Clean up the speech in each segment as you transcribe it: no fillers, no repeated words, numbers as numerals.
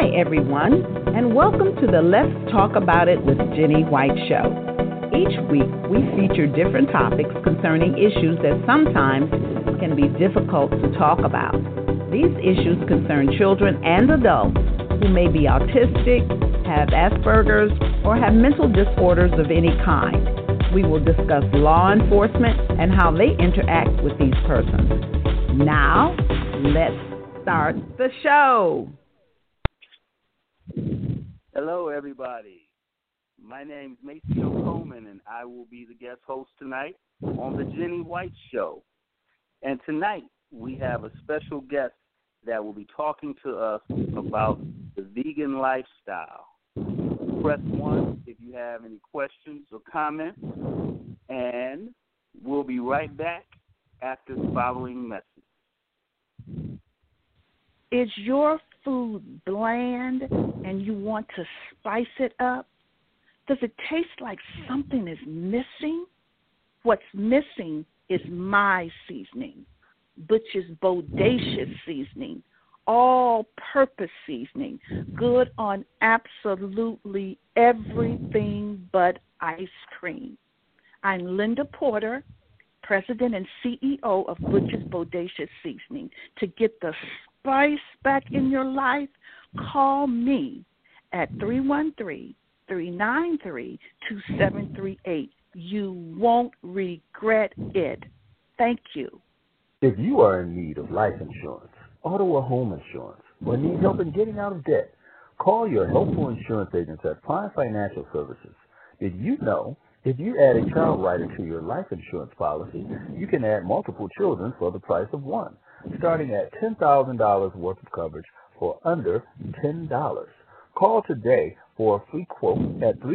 Hi, everyone, and welcome to the Let's Talk About It with Jenny White show. Each week, we feature different topics concerning issues that sometimes can be difficult to talk about. These issues concern children and adults who may be autistic, have Asperger's, or have mental disorders of any kind. We will discuss law enforcement and how they interact with these persons. Now, let's start the show. Hello, everybody. My name is Maceo Coleman, and I will be the guest host tonight on the Jenny White Show. And tonight, we have a special guest that will be talking to us about the vegan lifestyle. Press 1 if you have any questions or comments, and we'll be right back after the following message. Is your food bland and you want to spice it up? Does it taste like something is missing? What's missing is my seasoning, Butch's Bodacious seasoning, all-purpose seasoning, good on absolutely everything but ice cream. I'm Linda Porter, President and CEO of Butch's Bodacious Seasoning. To get the spice back in your life, call me at 313-393-2738. You won't regret it. Thank you. If you are in need of life insurance, auto or home insurance, or need help in getting out of debt, call your helpful insurance agents at Prime Financial Services. Did you know if you add a child rider to your life insurance policy, you can add multiple children for the price of one, starting at $10,000 worth of coverage for under $10. Call today for a free quote at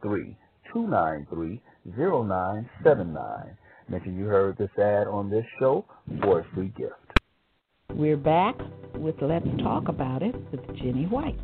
313-293-0979. Mention you heard this ad on this show for a free gift. We're back with Let's Talk About It with Jenny White.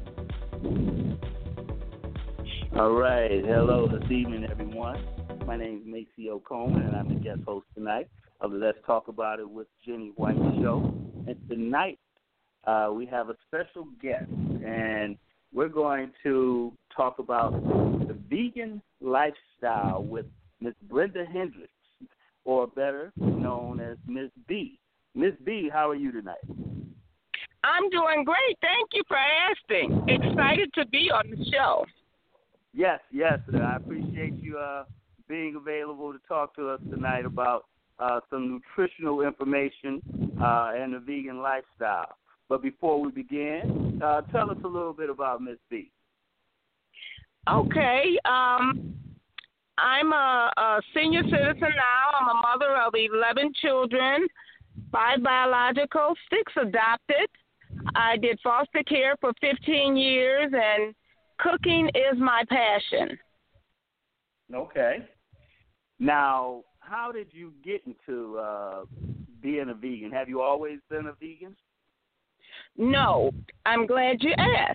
All right. Hello this evening, everyone. My name is Maceo Coleman, and I'm the guest host tonight of the Let's Talk About It with Jenny White show. And tonight, we have a special guest, and we're going to talk about the vegan lifestyle with Miss Brenda Hendricks, or better known as Miss B. Miss B, how are you tonight? I'm doing great. Thank you for asking. Excited to be on the show. Yes. I appreciate you being available to talk to us tonight about some nutritional information and the vegan lifestyle. But before we begin, tell us a little bit about Miss B. Okay. I'm a senior citizen now. I'm a mother of 11 children, 5 biological, 6 adopted. I did foster care for 15 years, and cooking is my passion. Okay. Now, how did you get into being a vegan? Have you always been a vegan? No. I'm glad you asked.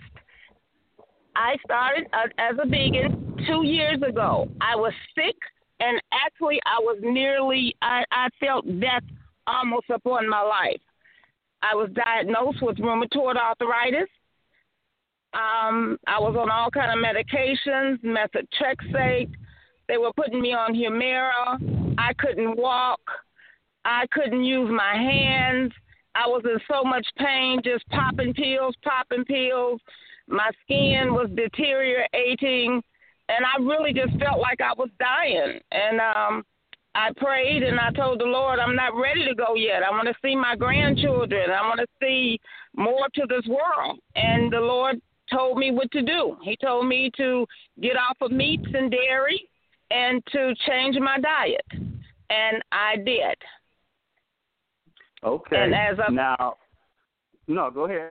I started as a vegan 2 years ago. I was sick, and actually I felt death almost upon my life. I was diagnosed with rheumatoid arthritis. I was on all kind of medications, methotrexate. They were putting me on Humira. I couldn't walk. I couldn't use my hands. I was in so much pain, just popping pills. My skin was deteriorating, and I really just felt like I was dying. And I prayed, and I told the Lord, I'm not ready to go yet. I want to see my grandchildren. I want to see more to this world. And the Lord told me what to do. He told me to get off of meats and dairy and to change my diet. And I did. Okay. And as of no, go ahead.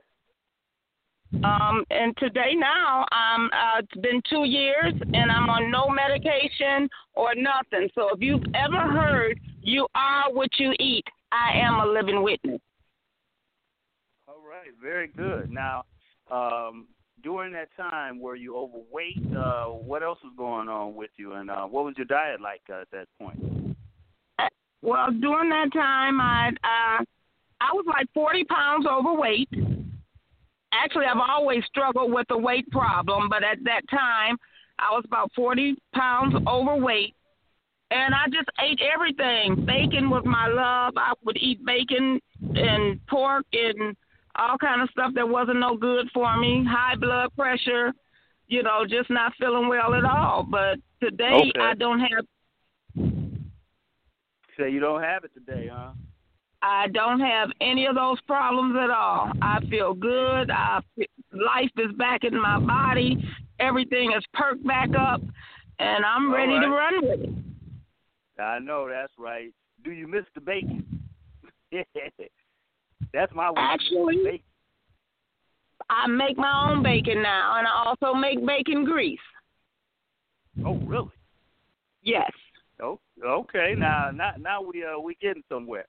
And today now, it's been 2 years, and I'm on no medication or nothing. So if you've ever heard, you are what you eat, I am a living witness. All right, very good. Now, during that time, were you overweight? What else was going on with you, and what was your diet like at that point? Well, during that time, I was like 40 pounds overweight, Actually, I've always struggled with a weight problem, but at that time, I was about 40 pounds overweight, and I just ate everything. Bacon was my love. I would eat bacon and pork and all kind of stuff that wasn't no good for me. High blood pressure, just not feeling well at all. But today, I don't have. So you don't have it today, huh? I don't have any of those problems at all. I feel good. Life is back in my body. Everything is perked back up, and I'm ready to run with it. I know, that's right. Do you miss the bacon? That's my way. Actually, bacon. I make my own bacon now, and I also make bacon grease. Oh, really? Yes. Oh, okay. Now we getting somewhere.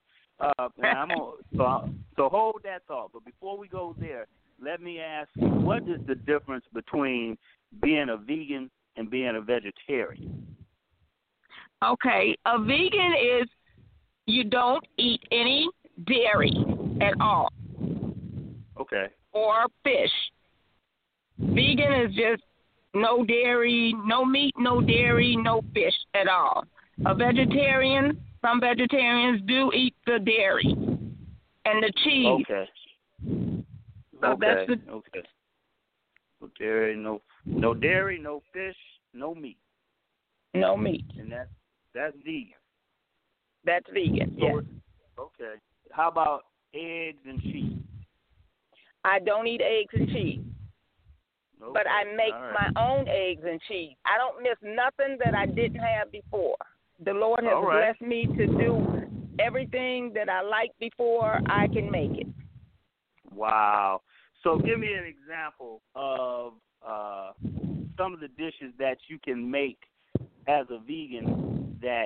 So hold that thought. But before we go there, let me ask you, what is the difference between being a vegan and being a vegetarian? Okay, a vegan is you don't eat any dairy at all. Okay. Or fish. Vegan is just no dairy, no meat, no dairy, no fish at all. A vegetarian, some vegetarians do eat the dairy and the cheese. Okay. So okay. That's okay. No dairy, no dairy, no fish, no meat. No meat. And that's vegan. That's vegan. So, yes. Okay. How about eggs and cheese? I don't eat eggs and cheese. Okay. But I make right. my own eggs and cheese. I don't miss nothing that I didn't have before. The Lord has blessed me to do everything that I liked before. I can make it. Wow. So give me an example of some of the dishes that you can make as a vegan that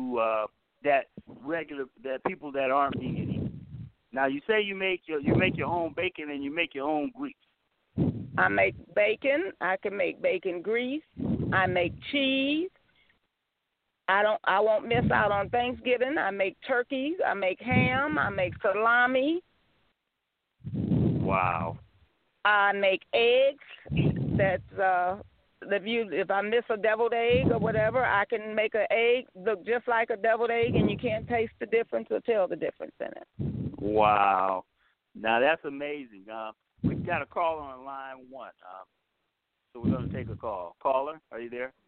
that people that aren't vegan eat. Now you say you make your own bacon and you make your own grease. I make bacon. I can make bacon grease. I make cheese. I won't miss out on Thanksgiving. I make turkeys. I make ham. I make salami. Wow. I make eggs. That's if I miss a deviled egg or whatever, I can make an egg look just like a deviled egg, and you can't taste the difference or tell the difference in it. Wow. Now that's amazing. We've got a caller on line 1. So we're going to take a call. Caller, are you there?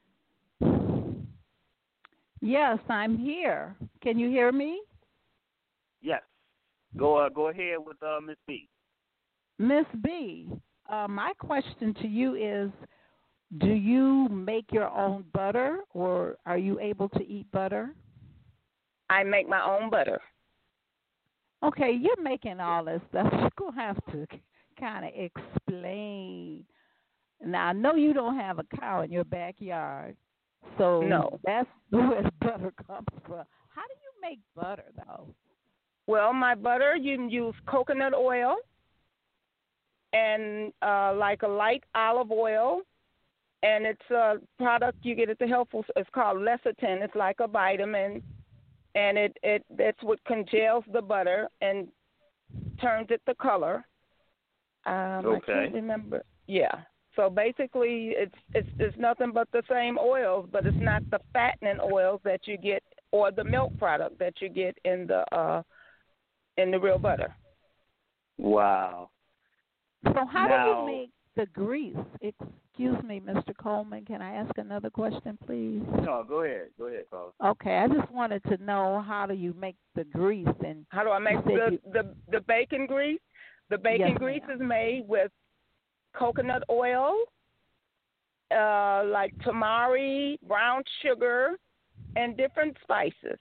Yes, I'm here. Can you hear me? Yes. Go ahead with Miss B. Miss B, my question to you is, do you make your own butter, or are you able to eat butter? I make my own butter. Okay, you're making all this stuff. You're going to have to kind of explain. Now, I know you don't have a cow in your backyard, so no. That's where the butter comes from. How do you make butter, though? Well, my butter, you can use coconut oil and like a light olive oil, and it's a product you get at the health food. It's called lecithin. It's like a vitamin, and that's what congels the butter and turns it the color. I can't remember. Yeah. So basically, it's nothing but the same oils, but it's not the fattening oils that you get or the milk product that you get in the real butter. Wow. So how do you make the grease? Excuse me, Mr. Coleman. Can I ask another question, please? No, go ahead. Go ahead, Carl. Okay, I just wanted to know, how do you make the grease? And how do I make the bacon grease? The bacon grease is made with coconut oil, like tamari, brown sugar, and different spices.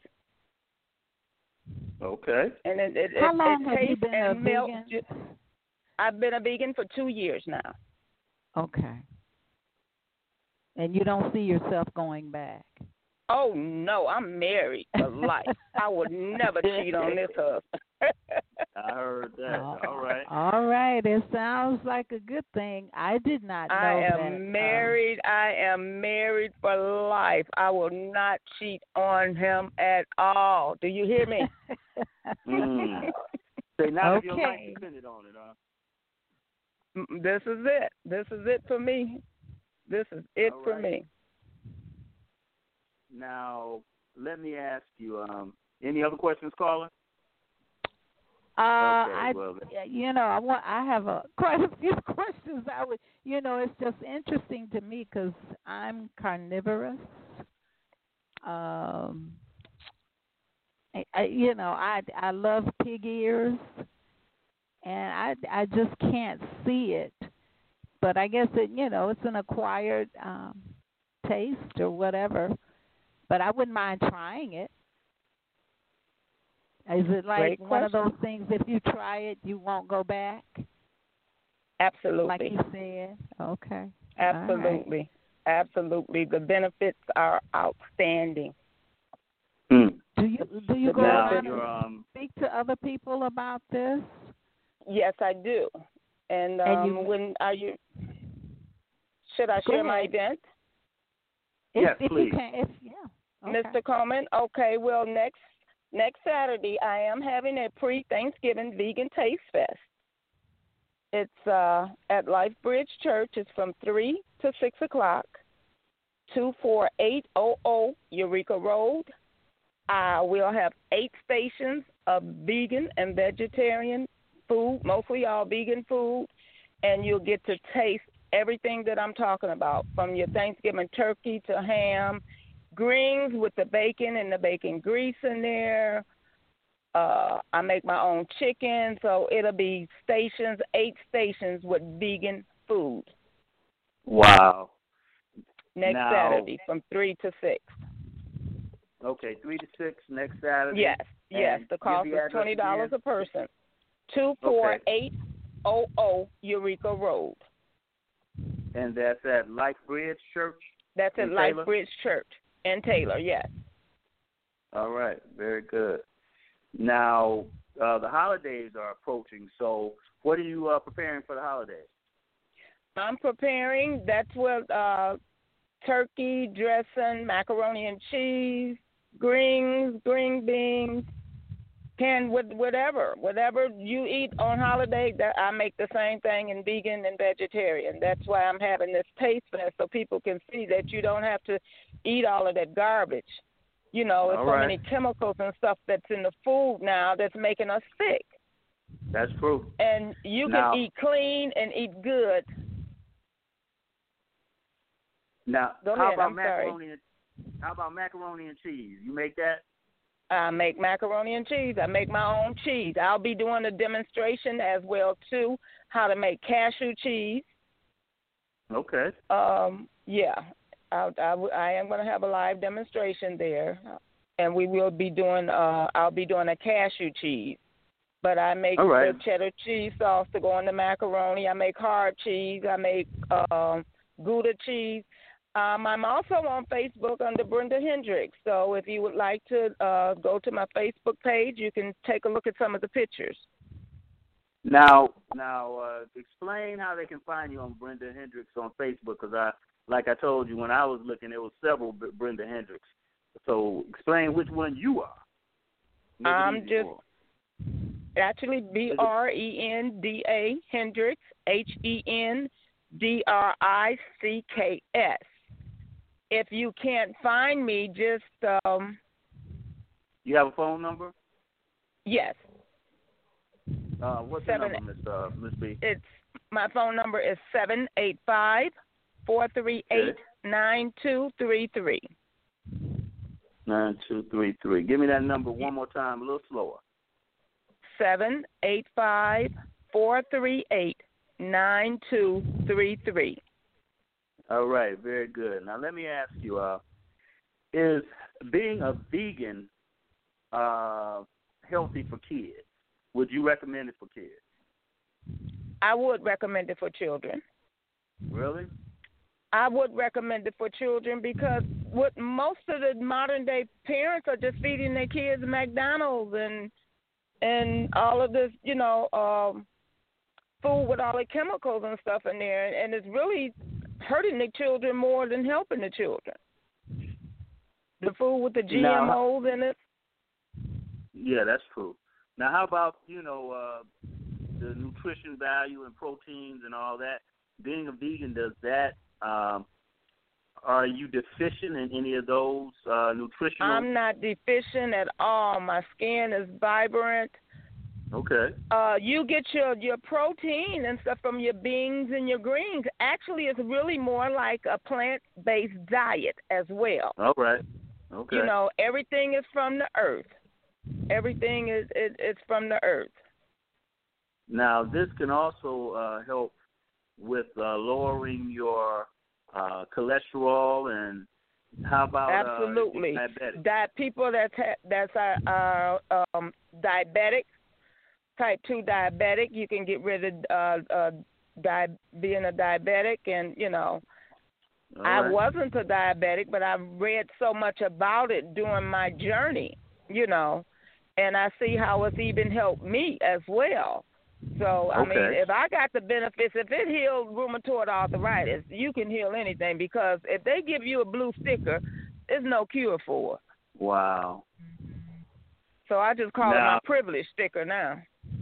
Okay. And how long have you been a vegan? I've been a vegan for 2 years now. Okay. And you don't see yourself going back? Oh, no, I'm married for life. I would never cheat on this husband. I heard that. All right. All right. It sounds like a good thing. I did not know that. I am married for life. I will not cheat on him at all. Do you hear me? Say, not if your life depended on it, huh? This is it. This is it for me. This is it All for right. me. Now, let me ask you, any other questions, caller? I well, have quite a few questions. It's just interesting to me because I'm carnivorous. I love pig ears, and I just can't see it. But I guess it's an acquired taste or whatever. But I wouldn't mind trying it. Is it like one of those things, if you try it, you won't go back? Absolutely. Like you said? Okay. Absolutely. Right. Absolutely. The benefits are outstanding. Hmm. Do you go around and speak to other people about this? Yes, I do. And should I share my event? Yes, if please. You can, Okay. Mr. Coleman, okay, well, next Saturday I am having a pre-Thanksgiving Vegan Taste Fest. It's at Life Bridge Church. It's from 3 to 6 o'clock, 24800 Eureka Road. We'll have 8 stations of vegan and vegetarian food, mostly all vegan food, and you'll get to taste everything that I'm talking about, from your Thanksgiving turkey to ham, greens with the bacon and the bacon grease in there. I make my own chicken, so it'll be 8 stations with vegan food. Wow. Next Saturday from 3 to 6. Okay, 3 to 6 next Saturday. Yes. The cost is $20 a person. 24800 Eureka Road. And that's at Life Bridge Church? That's at Life Bridge Church in Taylor, yes. All right, very good. Now, the holidays are approaching, so what are you preparing for the holidays? I'm preparing, that's what, turkey, dressing, macaroni and cheese, greens, green beans, canned with whatever you eat on holiday. That I make the same thing in vegan and vegetarian. That's why I'm having this taste fest, so people can see that you don't have to eat all of that garbage. There's so many chemicals and stuff that's in the food now that's making us sick. That's true. And you can eat clean and eat good. Now, Go how ahead, about I'm macaroni? sorry. How about macaroni and cheese? You make that? I make macaroni and cheese. I make my own cheese. I'll be doing a demonstration as well too, how to make cashew cheese. Okay. Yeah, I am going to have a live demonstration there, and we will be doing. I'll be doing a cashew cheese. But I make the cheddar cheese sauce to go on the macaroni. I make hard cheese. I make Gouda cheese. I'm also on Facebook under Brenda Hendricks. So if you would like to go to my Facebook page, you can take a look at some of the pictures. Now, explain how they can find you on Brenda Hendricks on Facebook, because like I told you, when I was looking, there were several Brenda Hendricks. So explain which one you are. I'm just actually Brenda Hendricks, HENDRICKS. If you can't find me, just You have a phone number? Yes. What's the number, Miss B? My phone number is 785-438-9233. 9233. Give me that number one more time, a little slower. 785-438-9233. All right, very good. Now let me ask you, is being a vegan healthy for kids? Would you recommend it for kids? I would recommend it for children. Really? I would recommend it for children because what most of the modern day parents are just feeding their kids McDonald's and all of this, food with all the chemicals and stuff in there, and it's really hurting the children more than helping the children. The food with the GMOs in it. Yeah, that's true. Now, how about, the nutrition value and proteins and all that. Being a vegan, does that are you deficient in any of those nutritional? I'm not deficient at all. My skin is vibrant. Okay. You get your protein and stuff from your beans and your greens. Actually, it's really more like a plant-based diet as well. All right. Okay. You know, everything is from the earth. Everything is it's from the earth. Now, this can also help with lowering your cholesterol, and how about absolutely diabetic? That people that's diabetic, type 2 diabetic, you can get rid of being a diabetic, and you know. All right. I wasn't a diabetic, but I've read so much about it during my journey, you know, and I see how it's even helped me as well. So, I mean, if I got the benefits, if it healed rheumatoid arthritis, you can heal anything, because if they give you a blue sticker, there's no cure for it. Wow. So I just call it my privilege sticker now.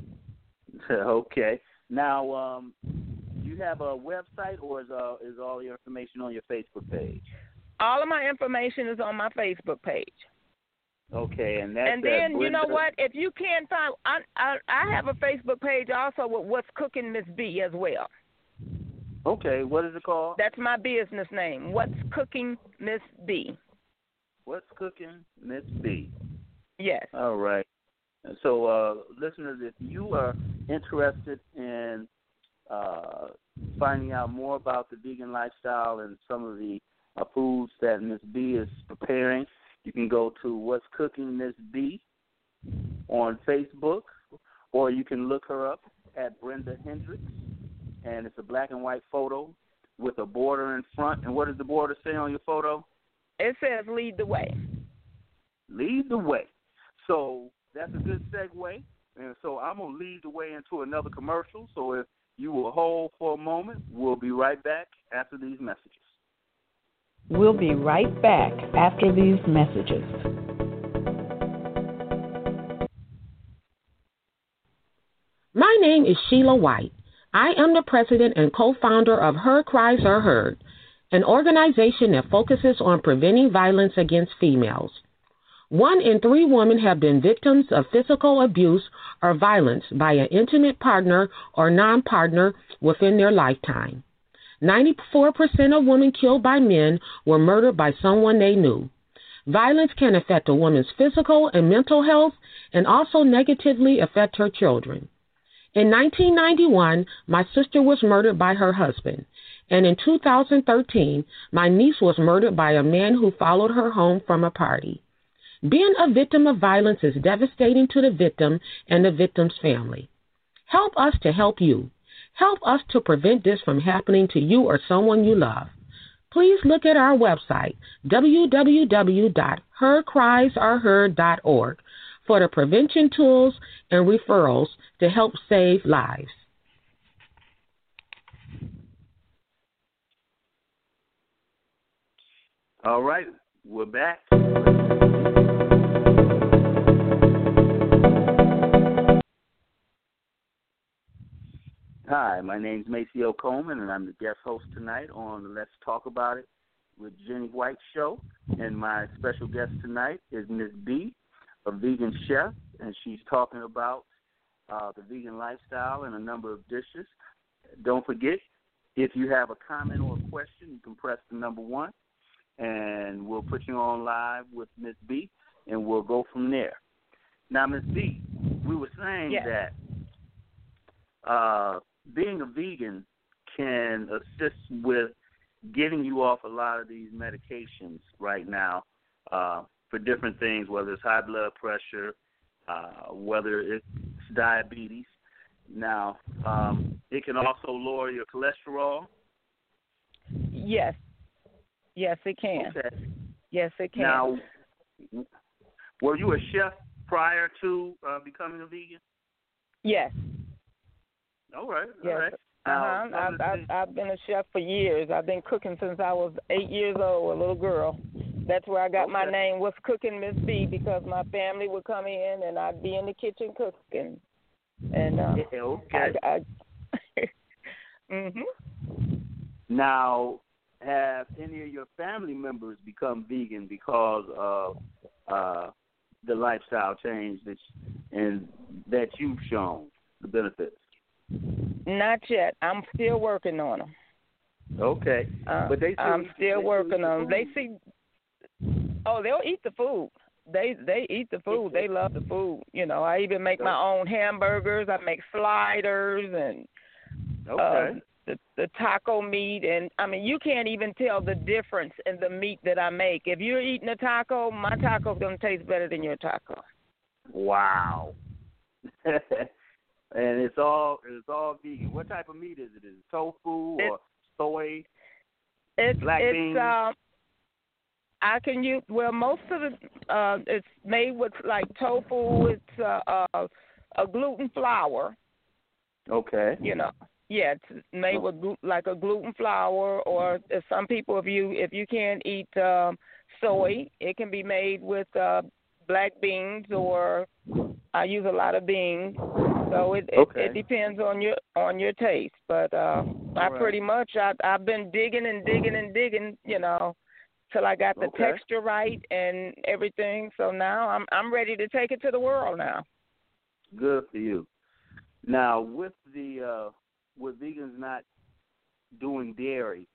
Okay. Now, do you have a website, or is all your information on your Facebook page? All of my information is on my Facebook page. Okay, and that's. And then you know what? If you can't find, I have a Facebook page also with What's Cooking Miss B as well. Okay, what is it called? That's my business name. What's Cooking Miss B. What's Cooking Miss B. Yes. All right. So, listeners, if you are interested in finding out more about the vegan lifestyle and some of the foods that Miss B is preparing, you can go to What's Cooking Miss B on Facebook, or you can look her up at Brenda Hendricks, and it's a black and white photo with a border in front. And what does the border say on your photo? It says "Lead the Way." Lead the way. So that's a good segue. And so I'm going to lead the way into another commercial. So if you will hold for a moment, we'll be right back after these messages. We'll be right back after these messages. My name is Sheila White. I am the president and co-founder of Her Cries Are Heard, an organization that focuses on preventing violence against females. 1 in 3 women have been victims of physical abuse or violence by an intimate partner or non-partner within their lifetime. 94% of women killed by men were murdered by someone they knew. Violence can affect a woman's physical and mental health and also negatively affect her children. In 1991, my sister was murdered by her husband, and in 2013, my niece was murdered by a man who followed her home from a party. Being a victim of violence is devastating to the victim and the victim's family. Help us to help you. Help us to prevent this from happening to you or someone you love. Please look at our website, www.hercriesareheard.org, for the prevention tools and referrals to help save lives. All right, we're back. Hi, my name is Maceo Coleman, and I'm the guest host tonight on the Let's Talk About It with Jenny White show. And my special guest tonight is Miss B, a vegan chef, and she's talking about the vegan lifestyle and a number of dishes. Don't forget, if you have a comment or a question, you can press the number 1, and we'll put you on live with Miss B, and we'll go from there. Now, Miss B, we were saying that being a vegan can assist with getting you off a lot of these medications right now for different things, whether it's high blood pressure, whether it's diabetes. Now, it can also lower your cholesterol. Yes. Yes, it can. Okay. Yes, it can. Now, were you a chef prior to becoming a vegan? Yes. All right. Yes. All right. I've been a chef for years. I've been cooking since I was 8 years old, a little girl. That's where I got my name, What's Cooking Miss B, because my family would come in and I'd be in the kitchen cooking. And okay. Mhm. Now, have any of your family members become vegan because of the lifestyle change that you've shown the benefits? Not yet. I'm still working on them. Okay, but I'm still working on them. They see. Oh, they'll eat the food. They eat the food. They love the food. You know, I even make my own hamburgers. I make sliders and the taco meat. And, I mean, you can't even tell the difference in the meat that I make. If you're eating a taco, my taco's going to taste better than your taco. Wow. And it's all vegan. What type of meat is it? Is it tofu or soy? Black beans? I can use, well, most of it's made with like tofu. It's a gluten flour. Okay. You know, yeah, it's made with like a gluten flour, or some people, if you can't eat soy, it can be made with black beans, or I use a lot of beans. So it depends on your taste. But I pretty much I've been digging and digging and digging, you know, till I got the texture right and everything. So now I'm ready to take it to the world now. Good for you. Now with vegans not doing dairy,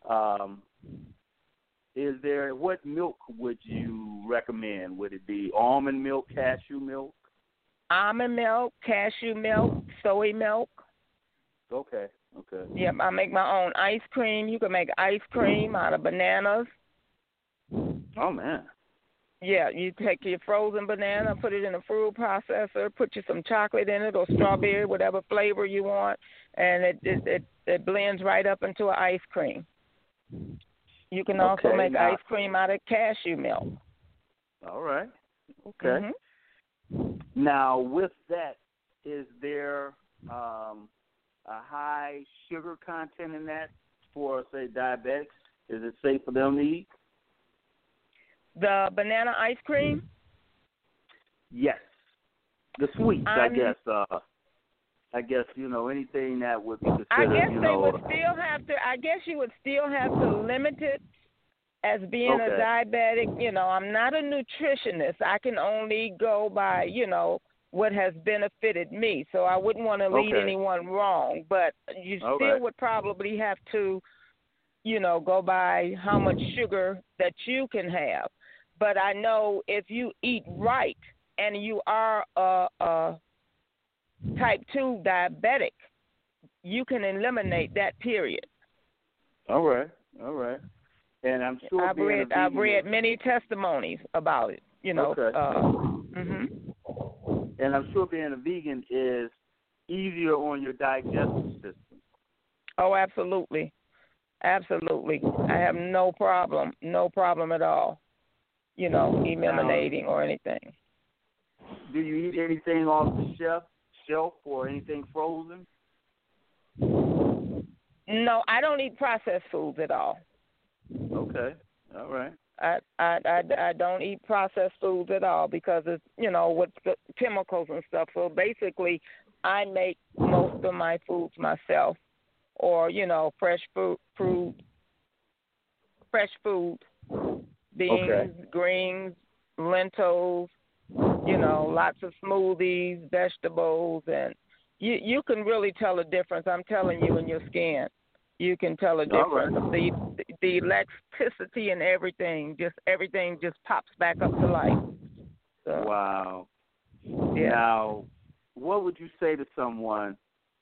what milk would you recommend? Would it be almond milk, cashew milk? Almond milk, cashew milk, soy milk. Okay. Yep, I make my own ice cream. You can make ice cream out of bananas. Oh, man. Yeah, you take your frozen banana, put it in a food processor, put you some chocolate in it or strawberry, whatever flavor you want, and it blends right up into an ice cream. You can also make ice cream out of cashew milk. All right. Okay. Mm-hmm. Now, with that, is there a high sugar content in that for, say, diabetics? Is it safe for them to eat? The banana ice cream? Yes. The sweets, I guess, you know, anything that would be considered, I guess you would still have to limit it as being a diabetic. You know, I'm not a nutritionist. I can only go by, you know, what has benefited me. So I wouldn't want to lead anyone wrong. But you still would probably have to, you know, go by how much sugar that you can have. But I know if you eat right and you are a type 2 diabetic, you can eliminate that period. All right. And I'm sure I've read many testimonies about it, you know. And I'm sure being a vegan is easier on your digestive system. Oh, absolutely. Absolutely. I have no problem at all, you know, eliminating or anything. Do you eat anything off the shelf or anything frozen? No, I don't eat processed foods at all. Okay. All right. I don't eat processed foods at all because it's, you know, with the chemicals and stuff. So basically, I make most of my foods myself, or, you know, fresh food, beans, greens, lentils, you know, lots of smoothies, vegetables, and you can really tell a difference. I'm telling you, in your skin. You can tell a difference. Right. The electricity and everything just pops back up to life. So. Wow. Yeah. Now, what would you say to someone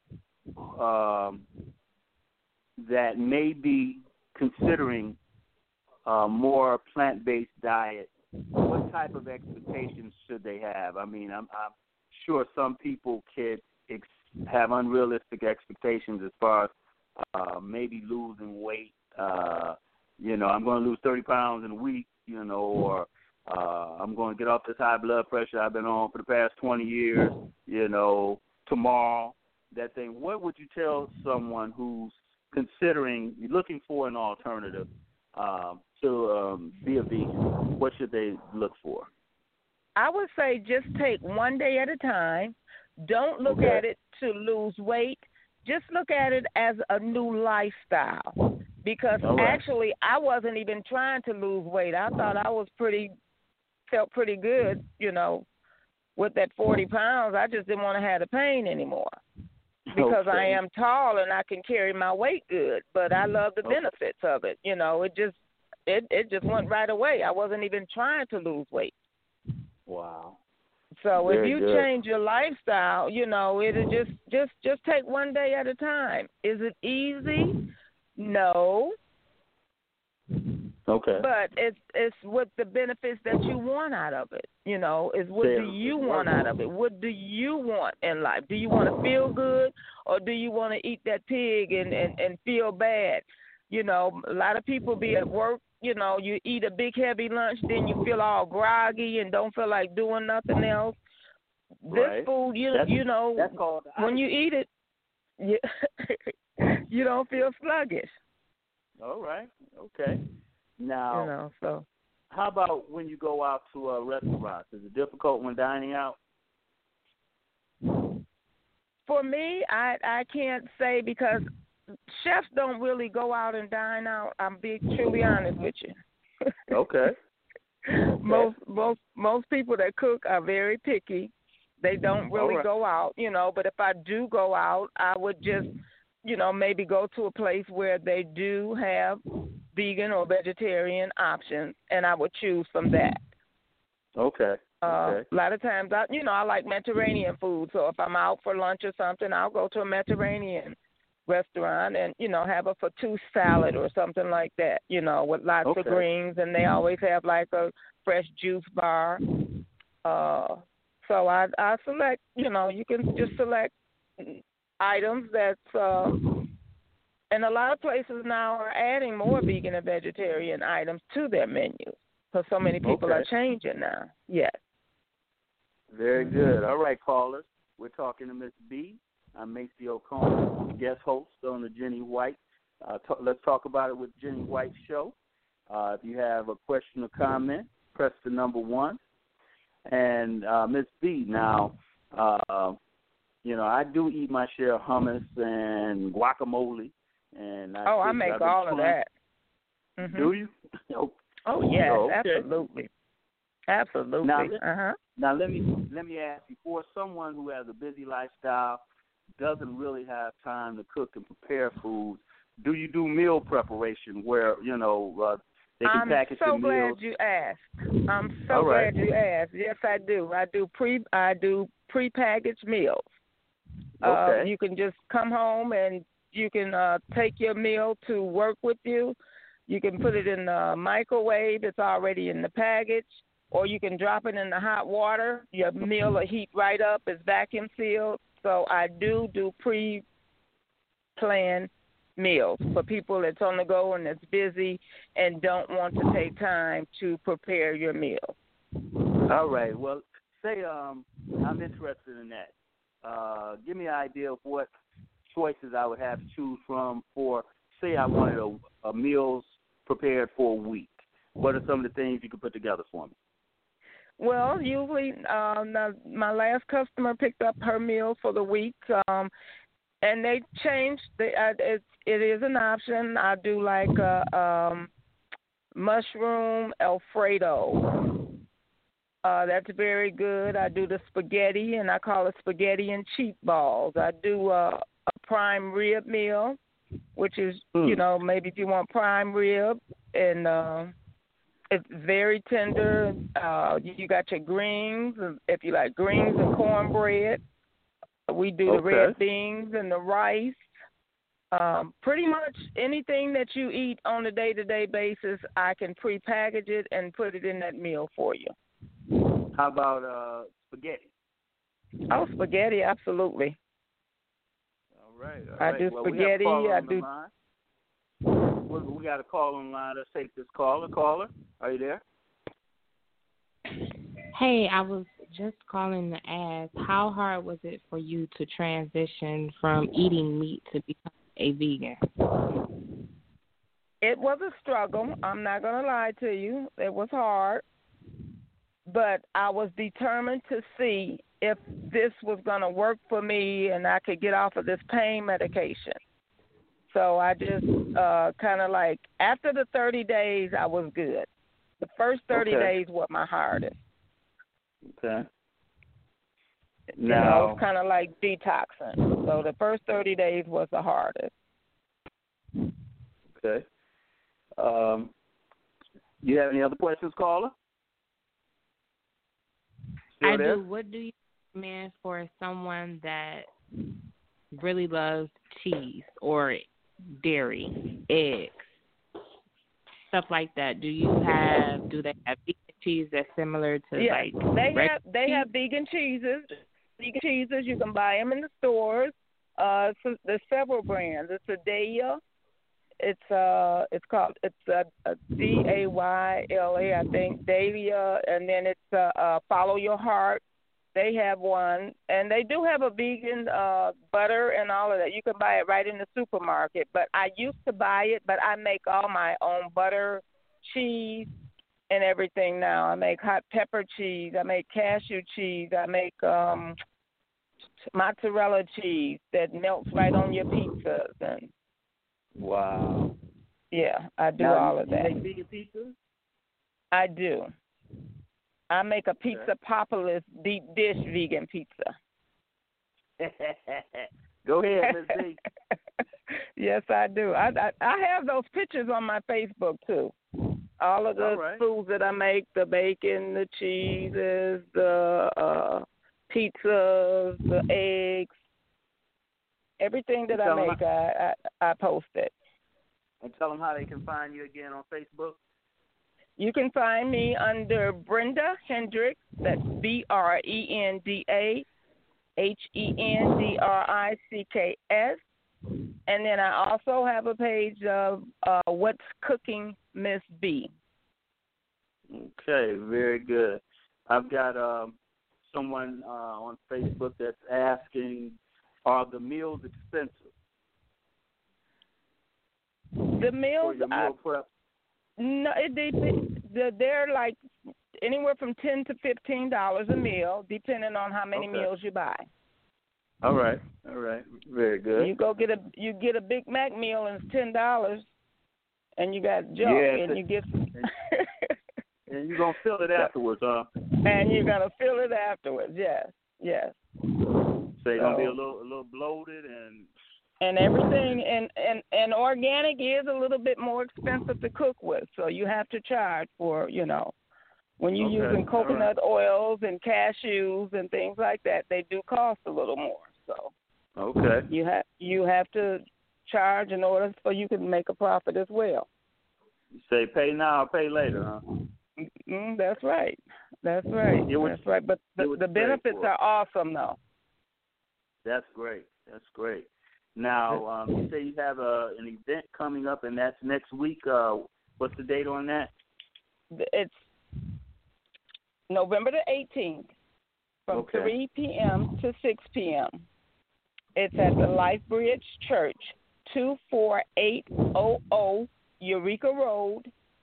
that may be considering a more plant-based diet? What type of expectations should they have? I mean, I'm sure some people could have unrealistic expectations as far as maybe losing weight. You know, I'm going to lose 30 pounds in a week, you know, or I'm going to get off this high blood pressure I've been on for the past 20 years, you know, tomorrow, that thing. What would you tell someone who's looking for an alternative to be a vegan? What should they look for? I would say just take one day at a time. Don't look at it to lose weight. Just look at it as a new lifestyle. Because actually, I wasn't even trying to lose weight. I thought I was felt pretty good, with that 40 pounds. I just didn't want to have the pain anymore. Because I am tall and I can carry my weight good, but I love the benefits of it. It just went right away. I wasn't even trying to lose weight. Wow. So Very if you good. change your lifestyle, it'll just take one day at a time. Is it easy? No. Okay. But it's what the benefits that you want out of it. Is what do you want out of it? What do you want in life? Do you want to feel good, or do you want to eat that pig and feel bad? A lot of people be at work. You eat a big heavy lunch, then you feel all groggy and don't feel like doing nothing else. This food, that's called when you eat it, you don't feel sluggish. All right. Okay. Now, so how about when you go out to a restaurant? Is it difficult when dining out? For me, I can't say, because chefs don't really go out and dine out. I'm being truly honest with you. Okay. Most people that cook are very picky. They don't really go out, but if I do go out, I would just, maybe go to a place where they do have vegan or vegetarian options, and I would choose from that. Okay. A lot of times, I like Mediterranean food, so if I'm out for lunch or something, I'll go to a Mediterranean restaurant and, have a fattoush salad or something like that, with lots of greens, and they always have like a fresh juice bar. So I select, you can just select items that's, and a lot of places now are adding more vegan and vegetarian items to their menus, because so many people are changing now. Yes. Very good. All right, callers. We're talking to Miss B. I'm Maceo Coleman, guest host on the Jenny White. Let's talk about it with Jenny White show. If you have a question or comment, press the number 1. And Miss B, now, I do eat my share of hummus and guacamole. And I make all of that. Mm-hmm. Do you? Oh yes, absolutely. Absolutely. Now let me ask you, for someone who has a busy lifestyle, doesn't really have time to cook and prepare food, do you do meal preparation where they can package the meals? I'm so glad you asked. I'm so glad you asked. Yes, I do. I do prepackaged meals. You can just come home and you can take your meal to work with you. You can put it in the microwave. It's already in the package. Or you can drop it in the hot water. Your meal will heat right up. It's vacuum sealed. So I do pre-planned meals for people that's on the go and that's busy and don't want to take time to prepare your meal. All right. Well, say I'm interested in that. Give me an idea of what choices I would have to choose from for, say I wanted a meals prepared for a week. What are some of the things you could put together for me? Well, usually my last customer picked up her meal for the week, and they changed. It is an option. I do like mushroom Alfredo. That's very good. I do the spaghetti, and I call it spaghetti and cheat balls. I do a prime rib meal, which is, maybe if you want prime rib, and it's very tender. You got your greens, if you like greens and cornbread. We do the red beans and the rice. Pretty much anything that you eat on a day-to-day basis, I can pre-package it and put it in that meal for you. How about spaghetti? Oh, spaghetti, absolutely. All right. I do spaghetti. We got a call on the line. Let's take this caller. Caller, are you there? Hey, I was just calling to ask, how hard was it for you to transition from eating meat to become a vegan? It was a struggle. I'm not going to lie to you. It was hard. But I was determined to see if this was going to work for me and I could get off of this pain medication. So I just kind of like, after the 30 days, I was good. The first 30 days were my hardest. Okay. Now, it's kind of like detoxing. So the first 30 days was the hardest. Okay. You have any other questions, caller? I do. What do you recommend for someone that really loves cheese or dairy, eggs, stuff like that? Do they have vegan cheese that's similar to they have vegan cheeses. Vegan cheeses, you can buy them in the stores. So there's several brands. It's a Daya. It's a Dayla, I think, Daya, and then it's Follow Your Heart. They have one, and they do have a vegan butter and all of that. You can buy it right in the supermarket. But I used to buy it, but I make all my own butter, cheese, and everything now. I make hot pepper cheese. I make cashew cheese. I make mozzarella cheese that melts right on your pizzas. And wow. Yeah, I do now, all of that. You make vegan pizzas? I do. I make a Pizza Populous deep dish vegan pizza. Go ahead, Ms. D. Yes, I do. I have those pictures on my Facebook, too. All of the foods that I make, the bacon, the cheeses, the pizzas, the eggs, everything that I make, I post it. And tell them how they can find you again on Facebook. You can find me under Brenda Hendricks. That's BrendaHendricks. And then I also have a page of What's Cooking Miss B. Okay, very good. I've got someone on Facebook that's asking, are the meals expensive? The meals, for your meal prep? No, they're like anywhere from $10 to $15 a meal, depending on how many meals you buy. All right, very good. You get a Big Mac meal and it's $10, and you got junk, and you get. And you're gonna feel it afterwards, huh? And you're gonna feel it afterwards, yes. So you're gonna be a little bloated and everything, and organic is a little bit more expensive to cook with, so you have to charge for, when you're using coconut oils and cashews and things like that, they do cost a little more. So you have to charge in order for you to make a profit as well. You say pay now or pay later, huh? That's right. That's right. But the benefits are awesome, though. That's great. Now, you say you have an event coming up, and that's next week. What's the date on that? It's November the 18th from 3 p.m. to 6 p.m. It's at the LifeBridge Church, 24800 Eureka Road.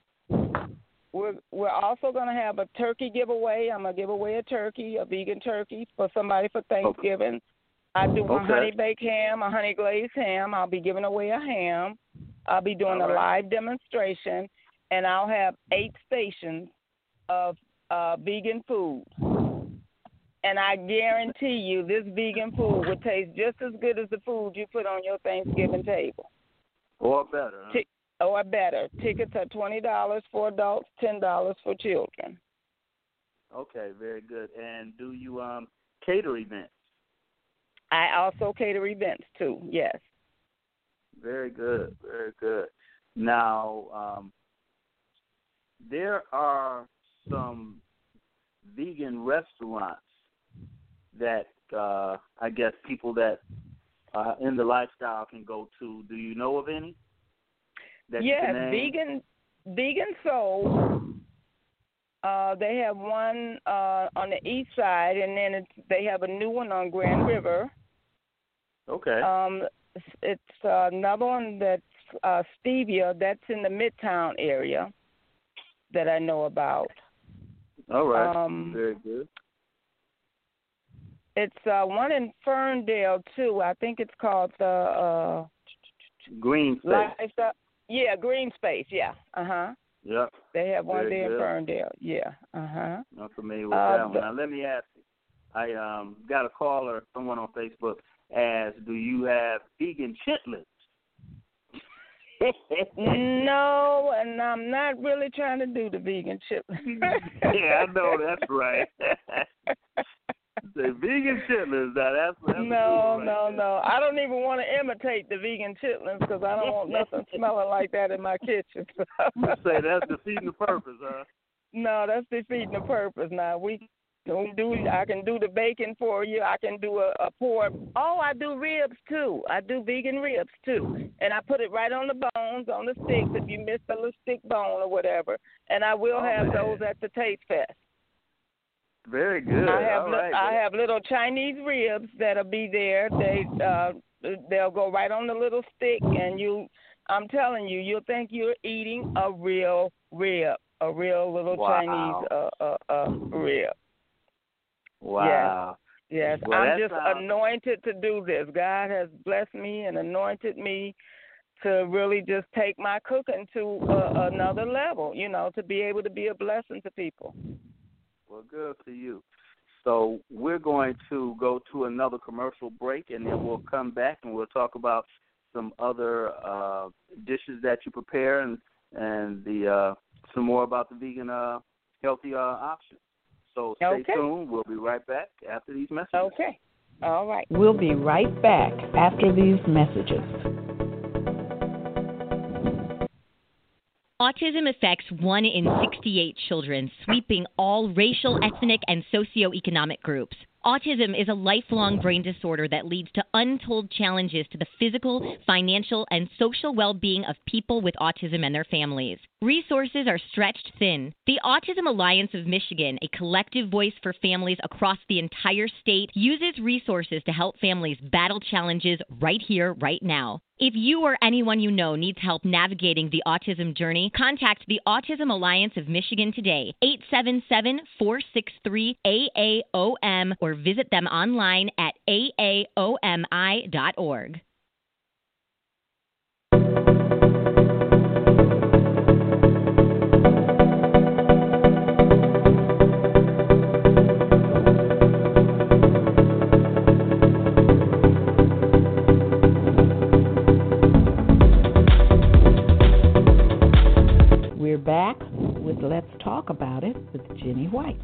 We're also going to have a turkey giveaway. I'm going to give away a turkey, a vegan turkey, for somebody for Thanksgiving. I do a honey baked ham, a honey glazed ham. I'll be giving away a ham. I'll be doing a live demonstration, and I'll have 8 stations of vegan food. And I guarantee you this vegan food will taste just as good as the food you put on your Thanksgiving table. Or better. Huh? Or better. Tickets are $20 for adults, $10 for children. Okay, very good. And do you cater events? I also cater events too, yes. Very good. Now, there are some vegan restaurants that I guess people that in the lifestyle can go to. Do you know of any? Yes, Vegan Soul. They have one on the east side, and then they have a new one on Grand River. Okay. It's another one that's Stevia. That's in the Midtown area that I know about. All right. Very good. It's one in Ferndale too. I think it's called the Green Space. Yeah, Green Space. Yeah. Yep. They have one Very there good. in Ferndale. Yeah. I'm familiar with that one. Now let me ask you. I got a caller, someone on Facebook asked, "Do you have vegan chitlins?" No, and I'm not really trying to do the vegan chitlins. Yeah, I know that's right. The vegan chitlins, that's No. I don't even want to imitate the vegan chitlins because I don't want nothing smelling like that in my kitchen. You say that's defeating the purpose, huh? No, that's defeating the purpose. Now I can do the bacon for you. I can do a pork. Oh, I do ribs too. I do vegan ribs too, and I put it right on the bones, on the sticks. If you miss the little stick bone or whatever, and I will have those at the Taste Fest. Very good. I have little Chinese ribs that'll be there. They'll go right on the little stick, and I'm telling you, you'll think you're eating a real rib, a real little Chinese rib. Wow. Yes. Well, I'm just anointed to do this. God has blessed me and anointed me to really just take my cooking to another level, to be able to be a blessing to people. Well, good for you. So we're going to go to another commercial break, and then we'll come back and we'll talk about some other dishes that you prepare and some more about the vegan healthy options. So stay tuned. We'll be right back after these messages. Okay. All right. We'll be right back after these messages. Autism affects 1 in 68 children, sweeping all racial, ethnic, and socioeconomic groups. Autism is a lifelong brain disorder that leads to untold challenges to the physical, financial, and social well-being of people with autism and their families. Resources are stretched thin. The Autism Alliance of Michigan, a collective voice for families across the entire state, uses resources to help families battle challenges right here, right now. If you or anyone you know needs help navigating the autism journey, contact the Autism Alliance of Michigan today, 877-463-AAOM, or visit them online at aaomi.org. We're back with Let's Talk About It with Jenny White.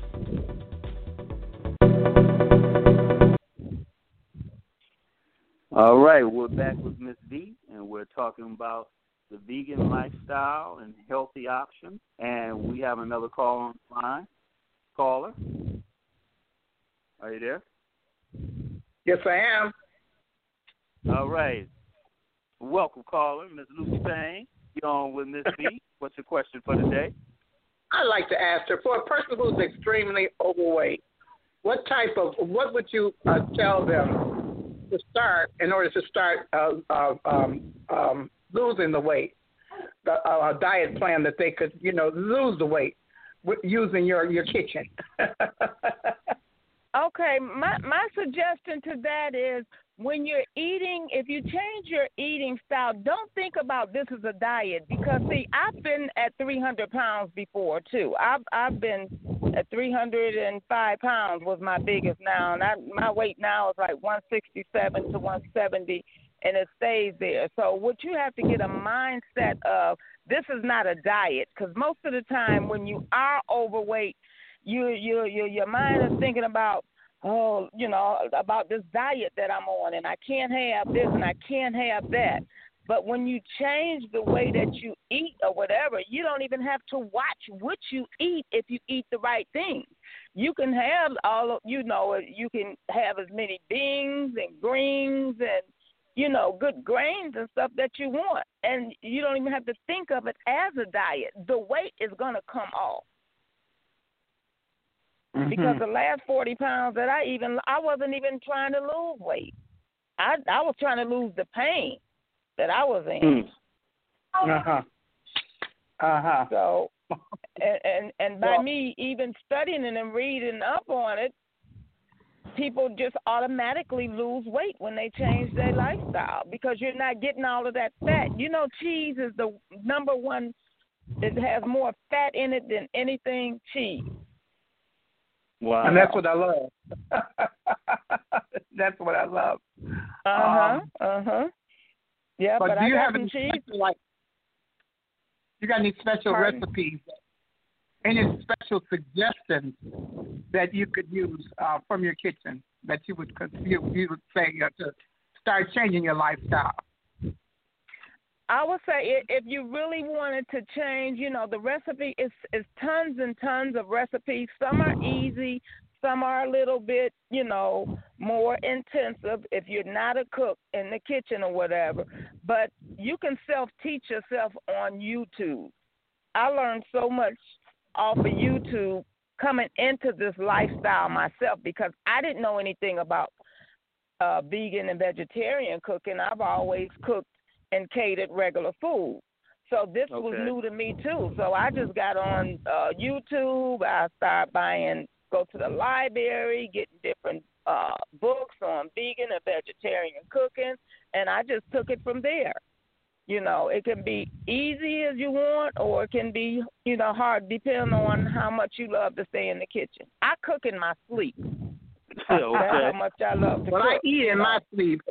All right, we're back with Miss V, and we're talking about the vegan lifestyle and healthy options. And we have another call on the line. Caller, are you there? Yes, I am. All right. Welcome, caller, Miss Lucy Payne. You're on with Miss V. What's your question for today? I'd like to ask her, for a person who's extremely overweight, what would you tell them to start in order to start losing the weight? A diet plan that they could, lose the weight using your kitchen. Okay, my suggestion to that is when you're eating, if you change your eating style, don't think about this as a diet because, see, I've been at 300 pounds before, too. I've been at 305 pounds was my biggest now, and my weight now is like 167 to 170, and it stays there. So what you have to get a mindset of, this is not a diet, because most of the time when you are overweight, your mind is thinking about, about this diet that I'm on, and I can't have this and I can't have that. But when you change the way that you eat or whatever, you don't even have to watch what you eat if you eat the right things. You can have you can have as many beans and greens and, good grains and stuff that you want. And you don't even have to think of it as a diet. The weight is going to come off. Mm-hmm. Because the last 40 pounds that I wasn't even trying to lose weight. I was trying to lose the pain that I was in. So, and by me even studying and reading up on it, people just automatically lose weight when they change their lifestyle because you're not getting all of that fat. You know, cheese is the number one. It has more fat in it than anything cheese. Wow. And that's what I love. That's what I love. Yeah, but do I you got have some any cheese. special, you got any special recipes? Any special suggestions that you could use from your kitchen that you would say to start changing your lifestyle? I would say if you really wanted to change, you know, the recipe is tons and tons of recipes. Some are easy, some are a little bit, you know, more intensive if you're not a cook in the kitchen or whatever. But you can self-teach yourself on YouTube. I learned so much off of YouTube coming into this lifestyle myself because I didn't know anything about vegan and vegetarian cooking. I've always cooked and catered regular food. So this was new to me too. So I just got on YouTube. I started go to the library, getting different books on vegan and vegetarian cooking, and I just took it from there. You know, it can be easy as you want, or it can be, you know, hard, depending on how much you love to stay in the kitchen. I cook in my sleep. That's how much I love to cook. I eat in my sleep.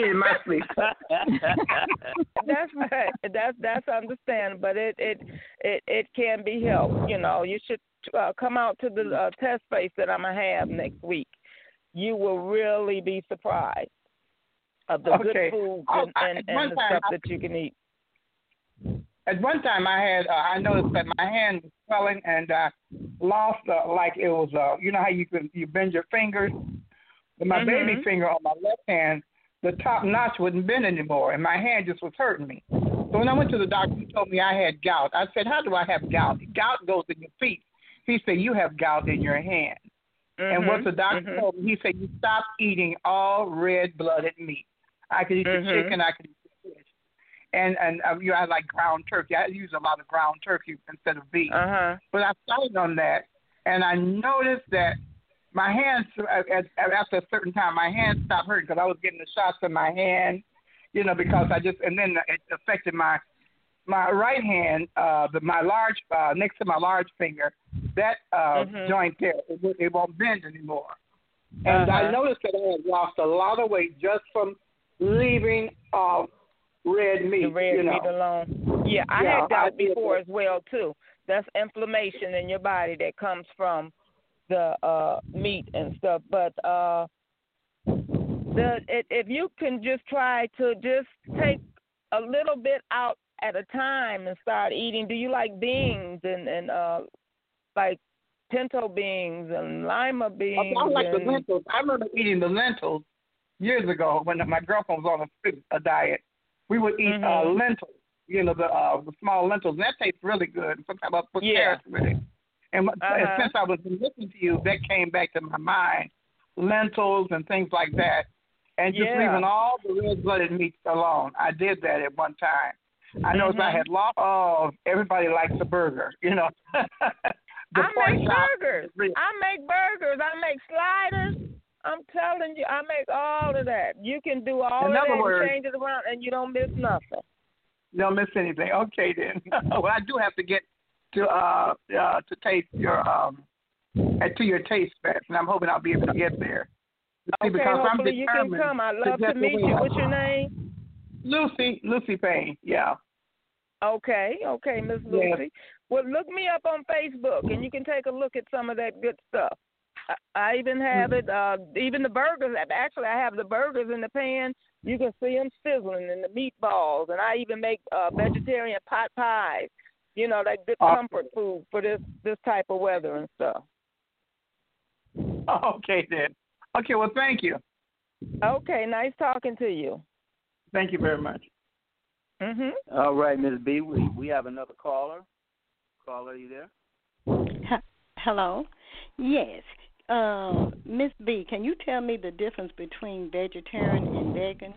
That's right. That's understandable, but it can be helped. You know, you should come out to the test space that I'm gonna have next week. You will really be surprised of the good foods and the stuff that you can eat. At one time, I noticed that my hand was swelling and lost like it was. You know how you bend your fingers. With my baby finger on my left hand, the top notch wouldn't bend anymore, and my hand just was hurting me. So when I went to the doctor, he told me I had gout. I said, "How do I have gout? Gout goes in your feet." He said, "You have gout in your hand." And what the doctor told me, he said, "You stop eating all red-blooded meat. I could eat the chicken, I could eat the fish, and you know, I like ground turkey. I use a lot of ground turkey instead of beef. But I started on that, and I noticed that my hands, after a certain time, my hands stopped hurting because I was getting the shots in my hand, you know, because and then it affected my right hand, my large, next to my large finger, that joint there, it won't bend anymore. And I noticed that I had lost a lot of weight just from leaving red meat. The red meat alone. Yeah, I had gout before as well, too. That's inflammation in your body that comes from the meat and stuff. But if you can just try to just take a little bit out at a time and start eating. Do you like beans and like pinto beans and lima beans? I like the lentils. I remember eating the lentils years ago when my girlfriend was on a diet. We would eat lentils, you know, the small lentils. And that tastes really good. Sometimes I put carrots with it. And since I was listening to you, that came back to my mind. Lentils and things like that. And just leaving all the red-blooded meats alone. I did that at one time. I noticed I had lost. Everybody likes a burger, you know. I make burgers. I make sliders. I'm telling you, I make all of that. You can do all of that and change it around, and you don't miss nothing. You don't miss anything. Okay, then. Well, I do have to get to taste your to your taste fest, and I'm hoping I'll be able to get there. Okay, because hopefully you can come. I'd love to meet you. What's your name? Lucy Payne, yeah. Okay, Miss Lucy. Yes. Well, look me up on Facebook, and you can take a look at some of that good stuff. I even have it, even the burgers. Actually, I have the burgers in the pan. You can see them sizzling, and the meatballs, and I even make vegetarian pot pies. You know, that good comfort food for this type of weather and stuff. Okay, then. Okay, well, thank you. Okay, nice talking to you. Thank you very much. All right, Ms. B, we have another caller. Caller, are you there? Hello. Yes. Miss B, can you tell me the difference between vegetarian and vegan?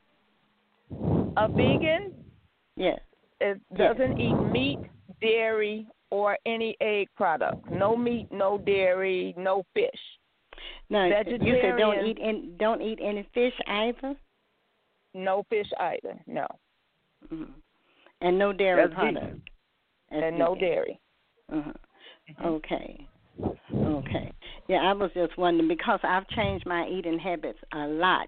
A vegan? Yes. It doesn't eat meat, dairy, or any egg products. No meat, no dairy, no fish. No, Vegetarian. you said don't eat any fish either. No fish either. No. Mm-hmm. And no dairy That's products. vegan. And no dairy. Uh-huh. Okay. Okay. Yeah, I was just wondering because I've changed my eating habits a lot.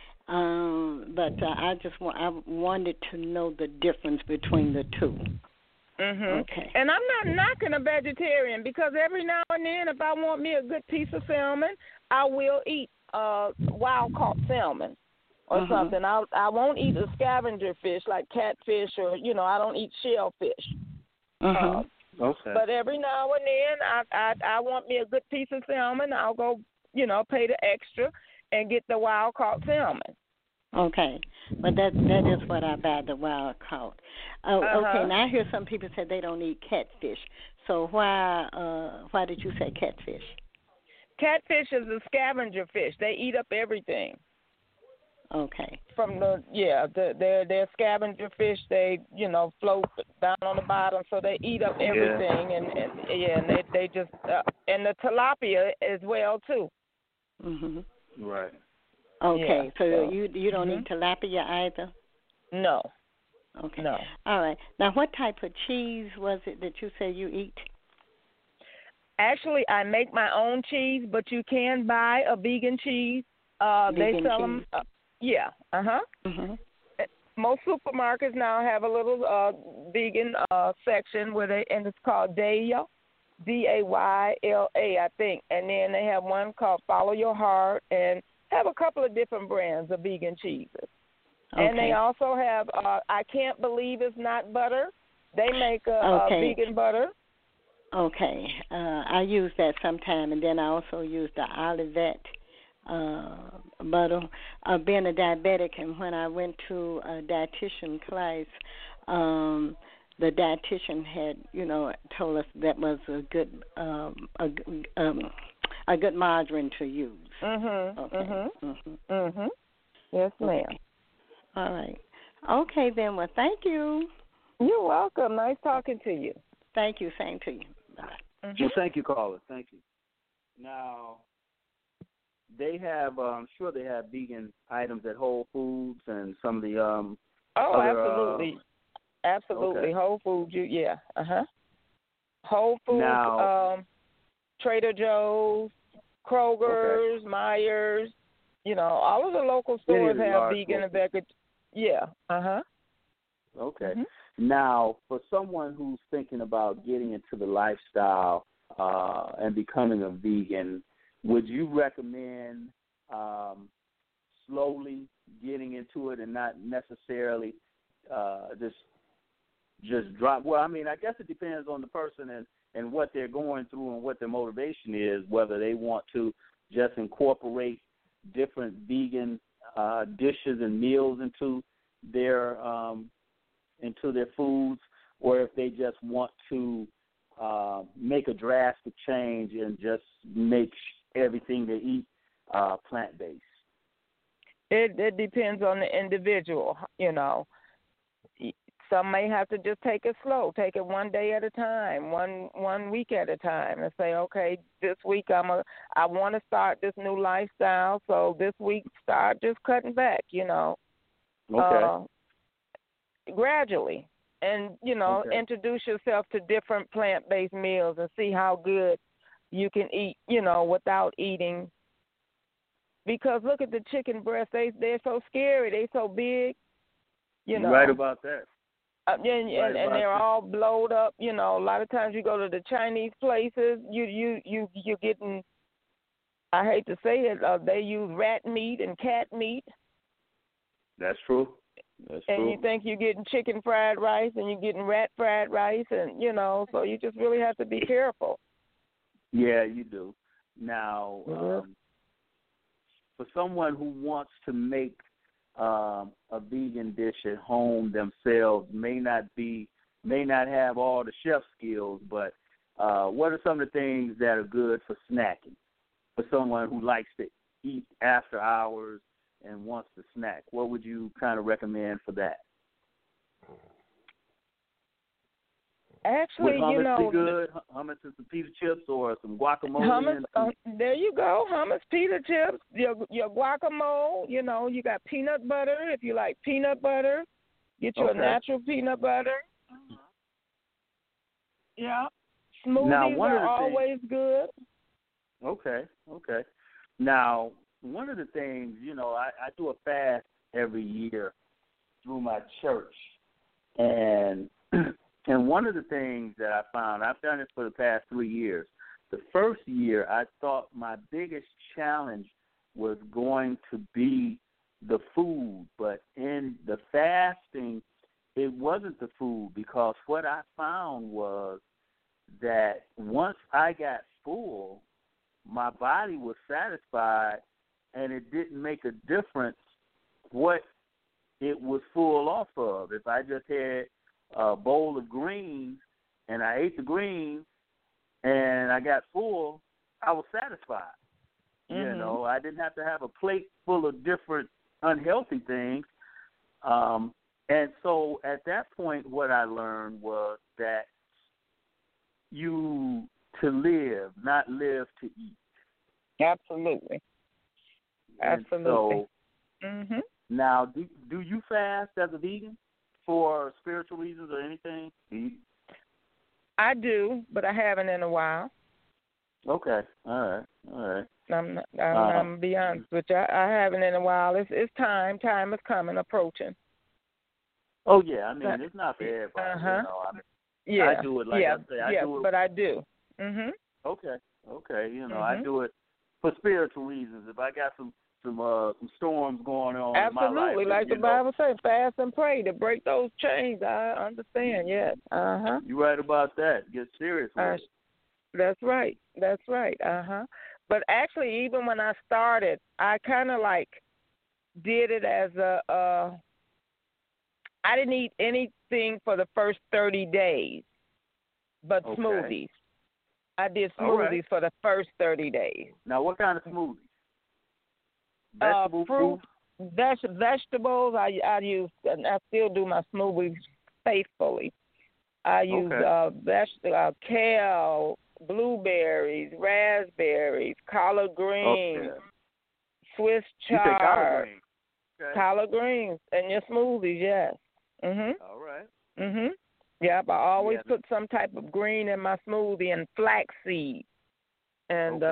But I wanted to know the difference between the two. Mhm. Okay. And I'm not knocking a vegetarian because every now and then, if I want me a good piece of salmon, I will eat wild caught salmon or something. I won't eat a scavenger fish like catfish or I don't eat shellfish. Okay. But every now and then, I want me a good piece of salmon. I'll go pay the extra and get the wild caught salmon. Okay, but that is what I buy, the wild caught. Okay, now I hear some people say they don't eat catfish. So why did you say catfish? Catfish is a scavenger fish. They eat up everything. Okay. From they're scavenger fish. They float down on the bottom, so they eat up everything, and they just and the tilapia as well too. Mhm. Right. Okay, Yeah, so you don't eat tilapia either? No. Okay. No. All right. Now, what type of cheese was it that you say you eat? Actually, I make my own cheese, but you can buy a vegan cheese. They sell them. Yeah. Mhm. Most supermarkets now have a little vegan section and it's called Dayla, Dayla, I think. And then they have one called Follow Your Heart, and have a couple of different brands of vegan cheeses. Okay. And they also have I Can't Believe It's Not Butter. They make a vegan butter. Okay. I use that sometime, and then I also use the Olivet butter. Being a diabetic, and when I went to a dietitian class, the dietitian had, told us that was a good margarine to use. Okay. Okay. Yes, ma'am. Okay. All right. Okay, then. Well, thank you. You're welcome. Nice talking to you. Thank you. Same to you. Bye. Well, thank you, caller. Thank you. Now, they have, I'm sure they have vegan items at Whole Foods and some of the absolutely. Absolutely. Okay. Whole Foods, Whole Foods, now, Trader Joe's, Kroger's, Myers, all of the local stores have vegan and vegetarian. Yeah. Okay. Mm-hmm. Now, for someone who's thinking about getting into the lifestyle and becoming a vegan, would you recommend slowly getting into it and not necessarily just drop? Well, I mean, I guess it depends on the person and what they're going through and what their motivation is, whether they want to just incorporate different vegan dishes and meals into their foods, or if they just want to make a drastic change and just make everything they eat plant-based. It depends on the individual, Some may have to just take it slow, take it one day at a time, one week at a time, and say, okay, this week I want to start this new lifestyle, so this week start just cutting back, Okay. Gradually, and introduce yourself to different plant-based meals and see how good you can eat, without eating. Because look at the chicken breasts; they're so scary, they're so big, You're right about that. And they're all blowed up. A lot of times you go to the Chinese places, you're getting. I hate to say it, they use rat meat and cat meat. That's true. And you think you're getting chicken fried rice and you're getting rat fried rice, and so you just really have to be careful. Yeah, you do. Now, for someone who wants to make a vegan dish at home themselves, may not have all the chef skills, but what are some of the things that are good for snacking for someone who likes to eat after hours and wants to snack? What would you kind of recommend for that? Actually, would hummus you know, be good? Hummus and some pita chips or some guacamole? Hummus. And There you go. Hummus, pita chips, your guacamole. You know, you got peanut butter. If you like peanut butter, get you a natural peanut butter. Yeah. Smoothies are always good. Okay. Now, one of the things, you know, I do a fast every year through my church, and one of the things that I found, I've done it for the past 3 years. The first year, I thought my biggest challenge was going to be the food, but in the fasting, it wasn't the food, because what I found was that once I got full, my body was satisfied, and it didn't make a difference what it was full off of. If I just had a bowl of greens and I ate the greens and I got full, I was satisfied. Mm-hmm. You know, I didn't have to have a plate full of different unhealthy things. And so at that point, what I learned was that you to live, not live to eat. Absolutely. So, mm-hmm. Now, do you fast as a vegan for spiritual reasons or anything? I do, but I haven't in a while. Okay. All right. I'm gonna be honest with you. I haven't in a while. It's time. Time is coming, approaching. Oh yeah, I mean it's not for everybody. Uh-huh. You know, I mean, yeah. I do it like I say. I do it. But I do. Mhm. Okay. You know, I do it for spiritual reasons. If I got some storms going on Absolutely, in my life, like the Bible says, fast and pray to break those chains. I understand. Yes. You're right about that. Get serious with it. That's right. But actually, even when I started, I kind of like did it as I didn't eat anything for the first 30 days, but smoothies. I did smoothies for the first 30 days. Now, what kind of smoothies? Fruit, vegetables. I use, and I still do my smoothies faithfully. I use kale, blueberries, raspberries, collard greens, Swiss chard, collard greens, and your smoothies. Yes. Mhm. All right. Mhm. Yep. I always put some type of green in my smoothie, and flaxseed, and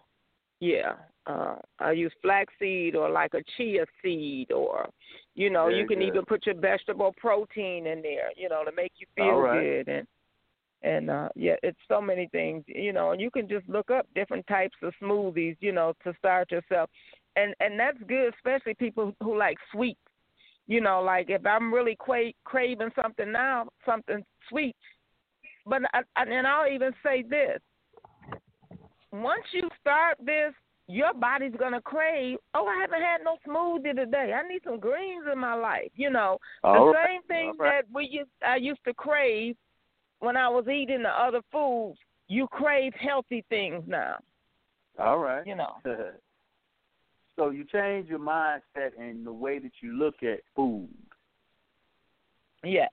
I use flaxseed or like a chia seed, or you know, you can even put your vegetable protein in there, you know, to make you feel good, and it's so many things, you know, and you can just look up different types of smoothies, you know, to start yourself, and that's good, especially people who like sweet, you know, like if I'm really craving something now, something sweet, but and I'll even say this: once you start this, your body's going to crave, I haven't had no smoothie today. I need some greens in my life. You know, same thing that I used to crave when I was eating the other foods. You crave healthy things now. All right. You know. So you change your mindset and the way that you look at food. Yes.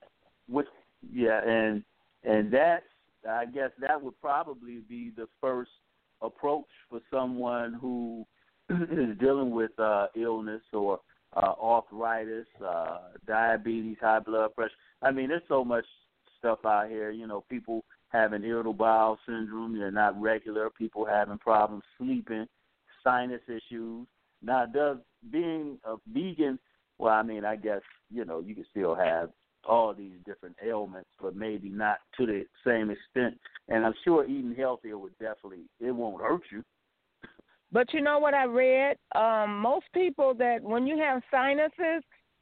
And that's, I guess that would probably be the first approach for someone who is dealing with illness or arthritis, diabetes, high blood pressure. I mean, there's so much stuff out here. You know, people having irritable bowel syndrome, they're not regular. People having problems sleeping, sinus issues. Now, does being a vegan, well, I mean, I guess, you know, you can still have all these different ailments, but maybe not to the same extent. And I'm sure eating healthier would it won't hurt you. But you know what I read? Most people that when you have sinuses,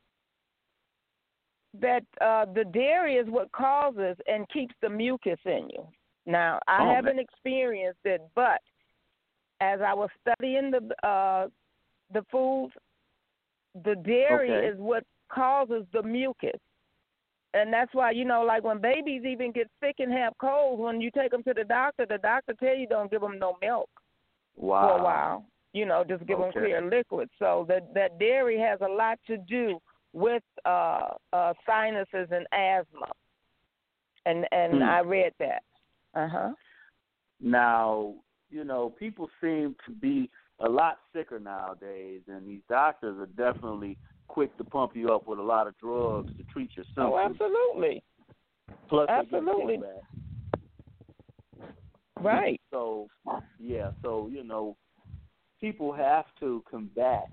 that the dairy is what causes and keeps the mucus in you. Now, I haven't experienced it, but as I was studying the foods, the dairy is what causes the mucus. And that's why, you know, like when babies even get sick and have colds, when you take them to the doctor tell you don't give them no milk for a while. You know, just give them clear liquid. So that dairy has a lot to do with sinuses and asthma. And I read that. Now, people seem to be a lot sicker nowadays, and these doctors are definitely quick to pump you up with a lot of drugs to treat your symptoms. Oh, absolutely. Plus, absolutely. They get kickback. Right. So people have to combat,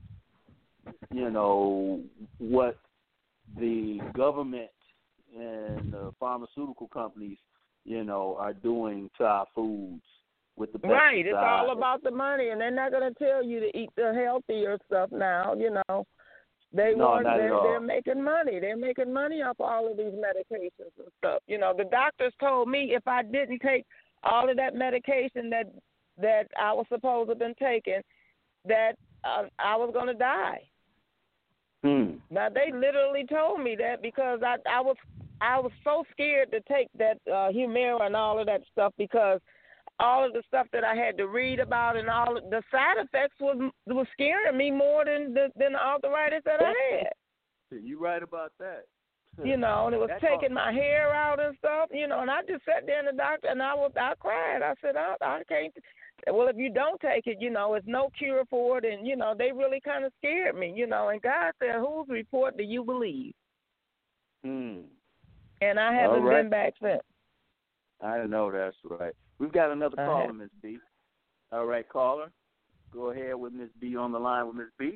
what the government and the pharmaceutical companies, are doing to our foods with the pesticides. Right. It's all about the money, and they're not going to tell you to eat the healthier stuff now, They're making money. They're making money off all of these medications and stuff. The doctors told me if I didn't take all of that medication that I was supposed to have been taking, that I was going to die. Now they literally told me that because I was so scared to take that Humira and all of that stuff because all of the stuff that I had to read about and all of the side effects was scaring me more than the arthritis that I had. You're right about that. And it was taking my hair out and stuff, and I just sat there in the doctor and I cried. I said, I can't. Well, if you don't take it, it's no cure for it. And, they really kind of scared me, and God said, whose report do you believe? And I haven't been back since. I know that's right. We've got another caller, Miss B. All right, caller. Go ahead with Miss B on the line with Miss B.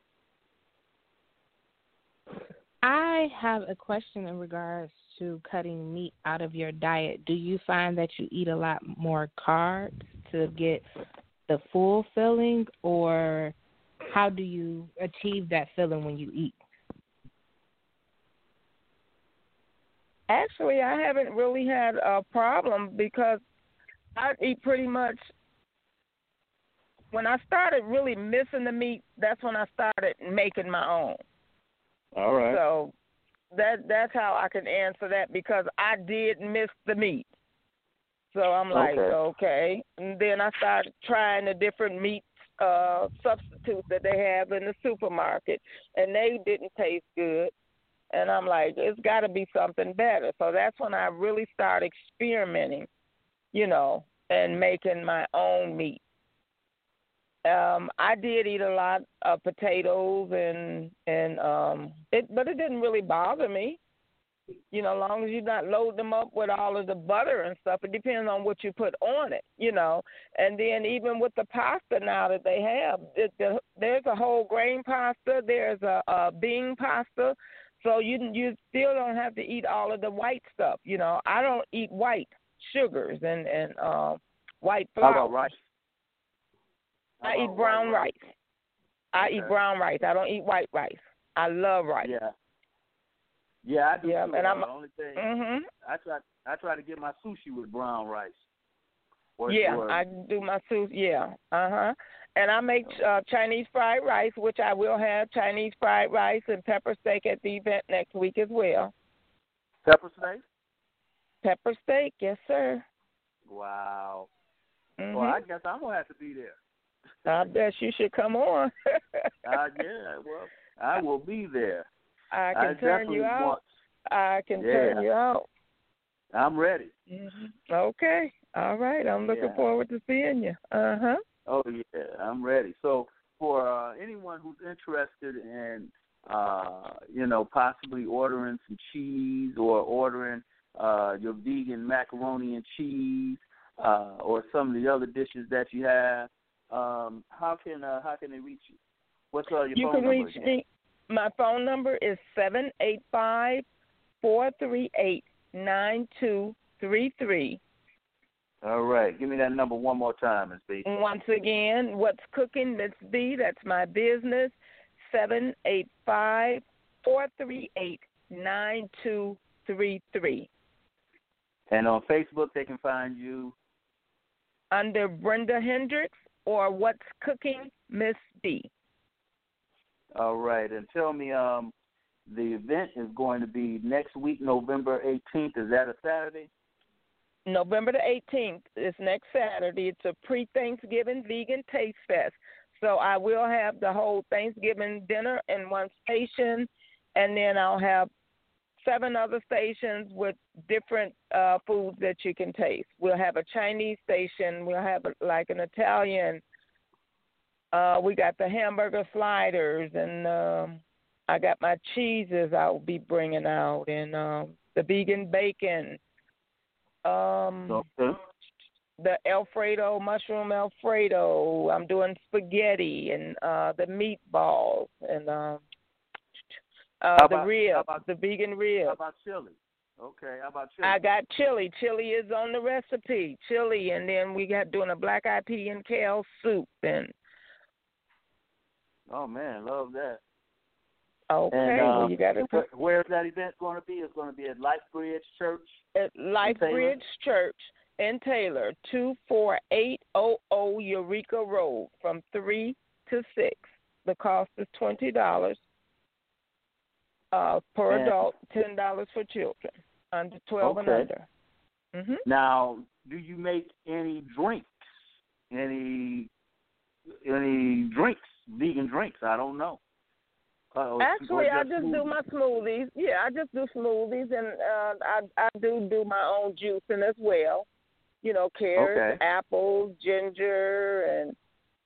I have a question in regards to cutting meat out of your diet. Do you find that you eat a lot more carbs to get the full filling, or how do you achieve that filling when you eat? Actually, I haven't really had a problem because I eat pretty much. When I started really missing the meat, that's when I started making my own. All right. So that's how I can answer that because I did miss the meat. So I'm like, okay. And then I started trying the different meat substitutes that they have in the supermarket, and they didn't taste good. And I'm like, it's got to be something better. So that's when I really started experimenting, and making my own meat. I did eat a lot of potatoes but it didn't really bother me. As long as you're not loading them up with all of the butter and stuff, it depends on what you put on it, And then even with the pasta now that they have, there's a whole grain pasta, there's a bean pasta, so you still don't have to eat all of the white stuff. I don't eat white sugars and white flour. How about rice? I eat brown rice. I eat brown rice. I don't eat white rice. I love rice. Yeah, I do too. And I'm the only thing I try to get my sushi with brown rice. I do my sushi. And I make Chinese fried rice, which I will have Chinese fried rice and pepper steak at the event next week as well. Pepper steak? Pepper steak, yes, sir. Wow. Well, I guess I'm gonna have to be there. I bet you should come on. Well, I will be there. I can turn you out. Turn you out. I'm ready. Okay. All right. I'm looking forward to seeing you. Oh, yeah. I'm ready. So for anyone who's interested in, possibly ordering some cheese or ordering your vegan macaroni and cheese or some of the other dishes that you have, how can they reach you? What's your phone number? You can reach me. My phone number is 785-438-9233. All right. Give me that number one more time, Ms. B. Once again, What's Cooking, Ms. B, that's my business, 785-438-9233. And on Facebook, they can find you? Under Brenda Hendricks or What's Cooking, Miss B. All right. And tell me, the event is going to be next week, November 18th. Is that a Saturday? November the 18th is next Saturday. It's a pre-Thanksgiving vegan taste fest. So I will have the whole Thanksgiving dinner in one station, and then I'll have 7 other stations with different foods that you can taste. We'll have a Chinese station. We'll have like an Italian. We got the hamburger sliders, and I got my cheeses I'll be bringing out, and the vegan bacon. Okay. The Alfredo, mushroom Alfredo. I'm doing spaghetti and the meatballs and the ribs, the vegan ribs. How about chili? Okay, how about chili? I got chili. Chili is on the recipe. Chili, and then we got doing a black eyed pea and kale soup. And oh man, love that. Okay, and, well you got to. Where's that event going to be? It's going to be at LifeBridge Church. At LifeBridge Church in Taylor, 24800 Eureka Road, from 3 to 6. The cost is $20 per adult, $10 for children under 12 and under. Mm-hmm. Now, do you make any drinks? Any drinks? Vegan drinks? I don't know. Actually, I just do my smoothies. Yeah, I just do smoothies, and I do my own juicing as well. You know, carrots, apples, ginger, and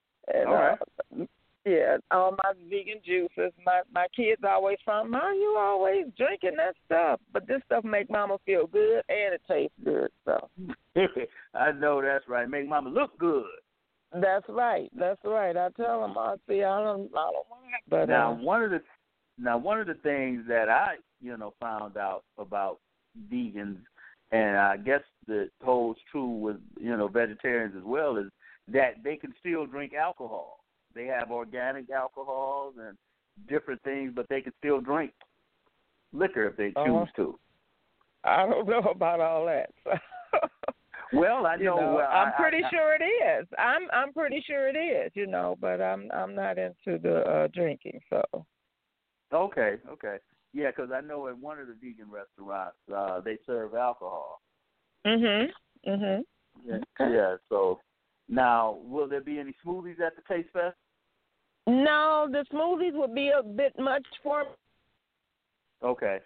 all my vegan juices. My kids always find, Mom, you always drinking that stuff, but this stuff make Mama feel good and it tastes good. So I know that's right. Make Mama look good. That's right. I tell them, I don't want it. But one of the things that I found out about vegans, and I guess that holds true with vegetarians as well, is that they can still drink alcohol. They have organic alcohols and different things, but they can still drink liquor if they choose to. I don't know about all that. Well, I know. I'm pretty sure it is. I'm pretty sure it is. But I'm not into the drinking. So. Okay. Yeah, because I know at one of the vegan restaurants they serve alcohol. Mhm. Yeah. So now, will there be any smoothies at the Taste Fest? No, the smoothies would be a bit much for me. Okay.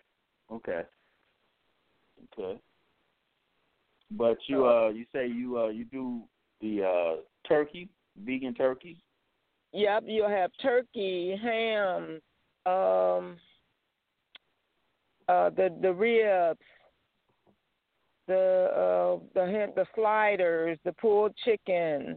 But you say you do the turkey, vegan turkey? Yep, you'll have turkey, ham, the ribs, the sliders, the pulled chicken,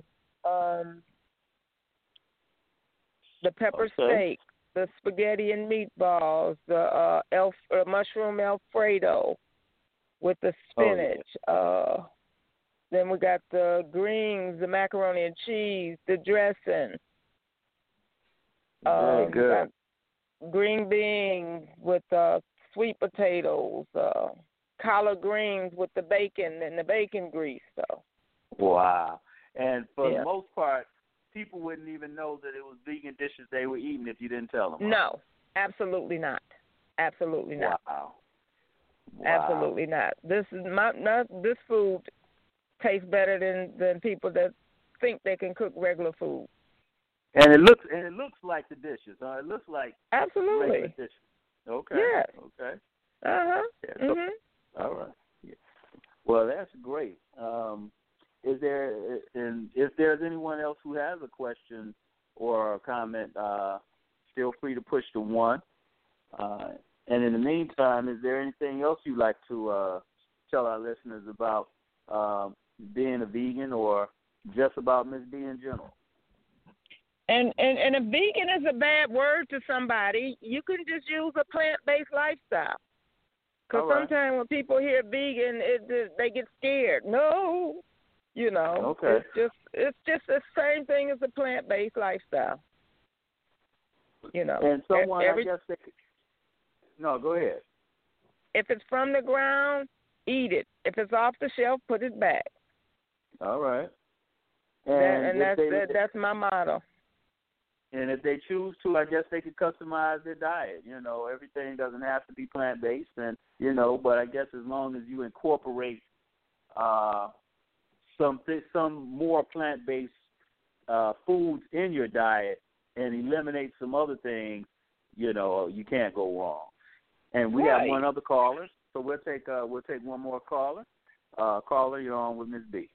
the pepper steak, the spaghetti and meatballs, the mushroom Alfredo with the spinach. Then we got the greens, the macaroni and cheese, the dressing. Very good. Green beans with sweet potatoes, collard greens with the bacon and the bacon grease. So. Wow. And for the most part, people wouldn't even know that it was vegan dishes they were eating if you didn't tell them. No, absolutely not. Wow. Absolutely not. This food tastes better than people that think they can cook regular food. And it looks like the dishes. It looks like absolutely regular dishes. Okay. Yes. Okay. Yeah, all right. Yeah. Well, that's great. If there's anyone else who has a question or a comment, feel free to push the 1. And in the meantime, is there anything else you'd like to tell our listeners about being a vegan, or just about Miss B in general? And a vegan is a bad word to somebody. You can just use a plant-based lifestyle. Because sometimes when people hear vegan, they get scared. No, Okay. It's just the same thing as a plant-based lifestyle. And someone, I guess they could. No, go ahead. If it's from the ground, eat it. If it's off the shelf, put it back. All right. And that's my motto. And if they choose to, I guess they could customize their diet. Everything doesn't have to be plant-based, and but I guess as long as you incorporate some more plant-based foods in your diet and eliminate some other things, you can't go wrong. And we have one other caller, so we'll take one more caller. Caller, you're on with Ms. B.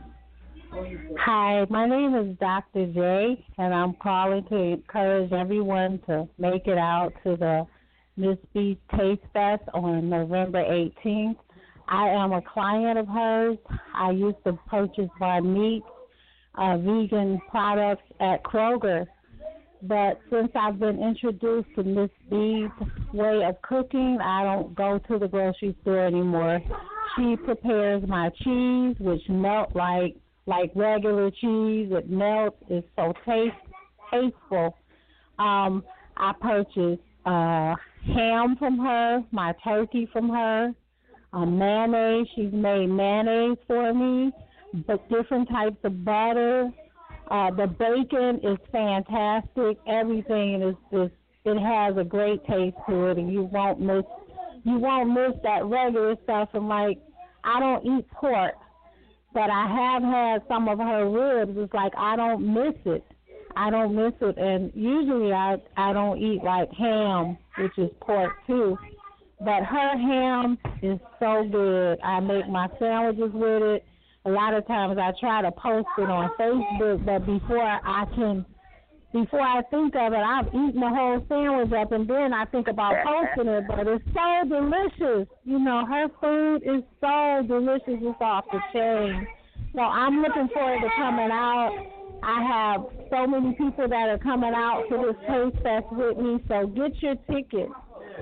Hi, my name is Dr. J, and I'm calling to encourage everyone to make it out to the Miss B Taste Fest on November 18th. I am a client of hers. I used to purchase my meat, vegan products at Kroger, but since I've been introduced to Miss B's way of cooking, I don't go to the grocery store anymore. She prepares my cheese, which melt like regular cheese. It melts. It's so tasteful. I purchased ham from her, my turkey from her, mayonnaise. She's made mayonnaise for me, but different types of butter. The bacon is fantastic. Everything is just, it has a great taste to it, and you won't miss that regular stuff. And like, I don't eat pork, but I have had some of her ribs. It's like I don't miss it. And usually I don't eat like ham, which is pork too. But her ham is so good. I make my sandwiches with it. A lot of times I try to post it on Facebook, but before I think of it, I've eaten the whole sandwich up, and then I think about posting it. But it's so delicious. You know, her food is so delicious. It's off the chain. So I'm looking forward to coming out. I have so many people that are coming out to this Taste Fest with me. So get your ticket.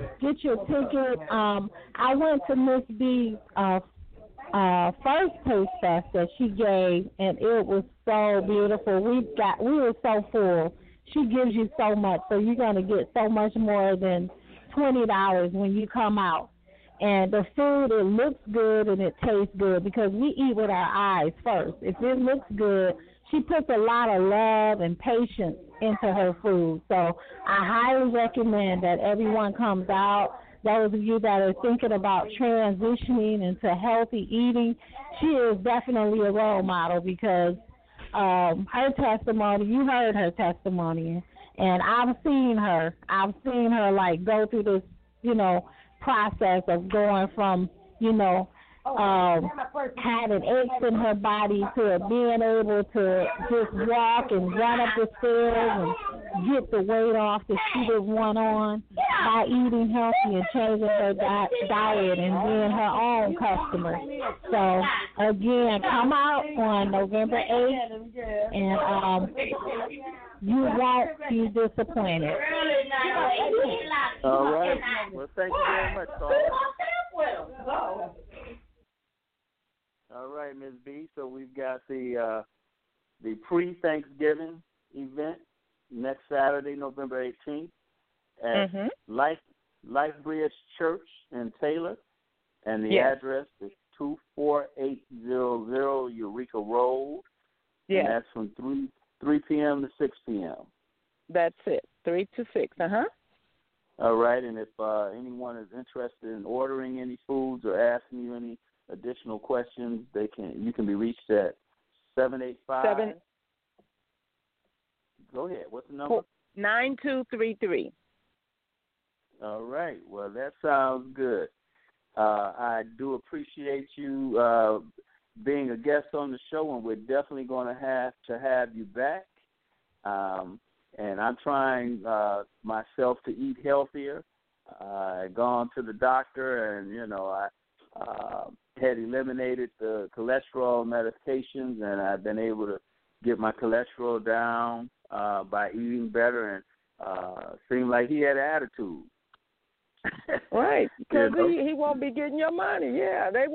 I went to Miss B's first Taste Fest that she gave, and it was so beautiful. We were so full. She gives you so much, so you're going to get so much more than $20 when you come out. And the food, it looks good and it tastes good because we eat with our eyes first. If it looks good, she puts a lot of love and patience into her food. So I highly recommend that everyone comes out. Those of you that are thinking about transitioning into healthy eating, she is definitely a role model because her testimony, you heard her testimony, and I've seen her like go through this, process of going from, having aches in her body to being able to just walk and run up the stairs and get the weight off that she didn't want on by eating healthy and changing her diet and being her own customer. So, again, come out on November 8th, and you won't be disappointed. All right. Well, thank you very much, Carl. All right, Ms. B. So we've got the pre-Thanksgiving event next Saturday, November 18th, at Life Bridge Church in Taylor, and the address is 24800 Eureka Road. Yes. And that's from 3 p.m. to 6 p.m. That's it, 3 to 6. All right, and if anyone is interested in ordering any foods or asking you any additional questions, you can be reached at 785. Go ahead. What's the number? 9233. All right. Well, that sounds good. I do appreciate you being a guest on the show, and we're definitely going to have you back. And I'm trying myself to eat healthier. I've gone to the doctor, and I had eliminated the cholesterol medications, and I've been able to get my cholesterol down by eating better, and seemed like he had an attitude. Right, because he won't be getting your money. Yeah, they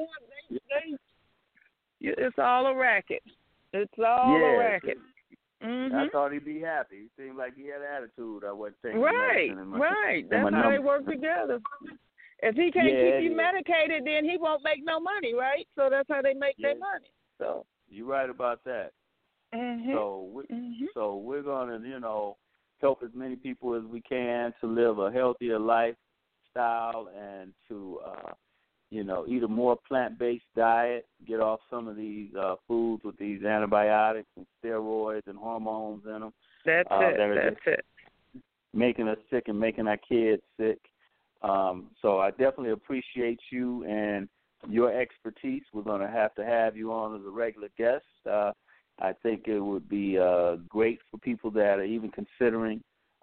it's all a racket. It's all a racket. I thought he'd be happy. He seemed like he had an attitude. I wasn't taking Right. That's how they work together. If he can't keep you medicated, then he won't make no money, right? So that's how they make their money. So you're right about that. So we're going to, help as many people as we can to live a healthier lifestyle and to, eat a more plant-based diet, get off some of these foods with these antibiotics and steroids and hormones in them. That's it. Making us sick and making our kids sick. So I definitely appreciate you and your expertise. We're going to have you on as a regular guest. I think it would be great for people that are even considering,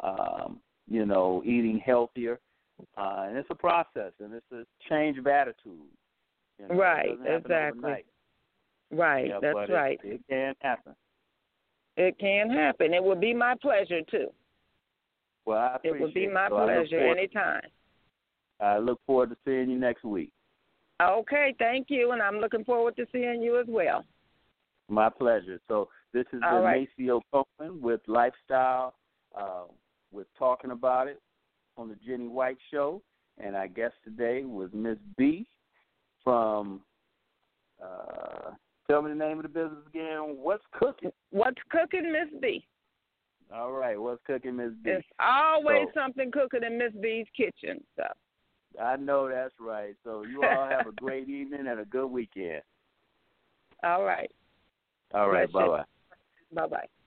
eating healthier. And it's a process, and it's a change of attitude. Right, exactly. Overnight. Right, yeah, that's right. It can happen. It can happen. It would be my pleasure, too. Well, I appreciate it. It would be my pleasure anytime. I look forward to seeing you next week. Okay, thank you, and I'm looking forward to seeing you as well. My pleasure. So this is Maceo Copeland with Lifestyle, with Talking About It on the Jenny White Show, and our guest today was Miss B from, tell me the name of the business again. What's Cooking? What's Cooking, Miss B? All right, What's Cooking, Miss B? There's always something cooking in Miss B's kitchen. So. I know that's right. So you all have a great evening and a good weekend. All right. All right, bye-bye. Bye-bye.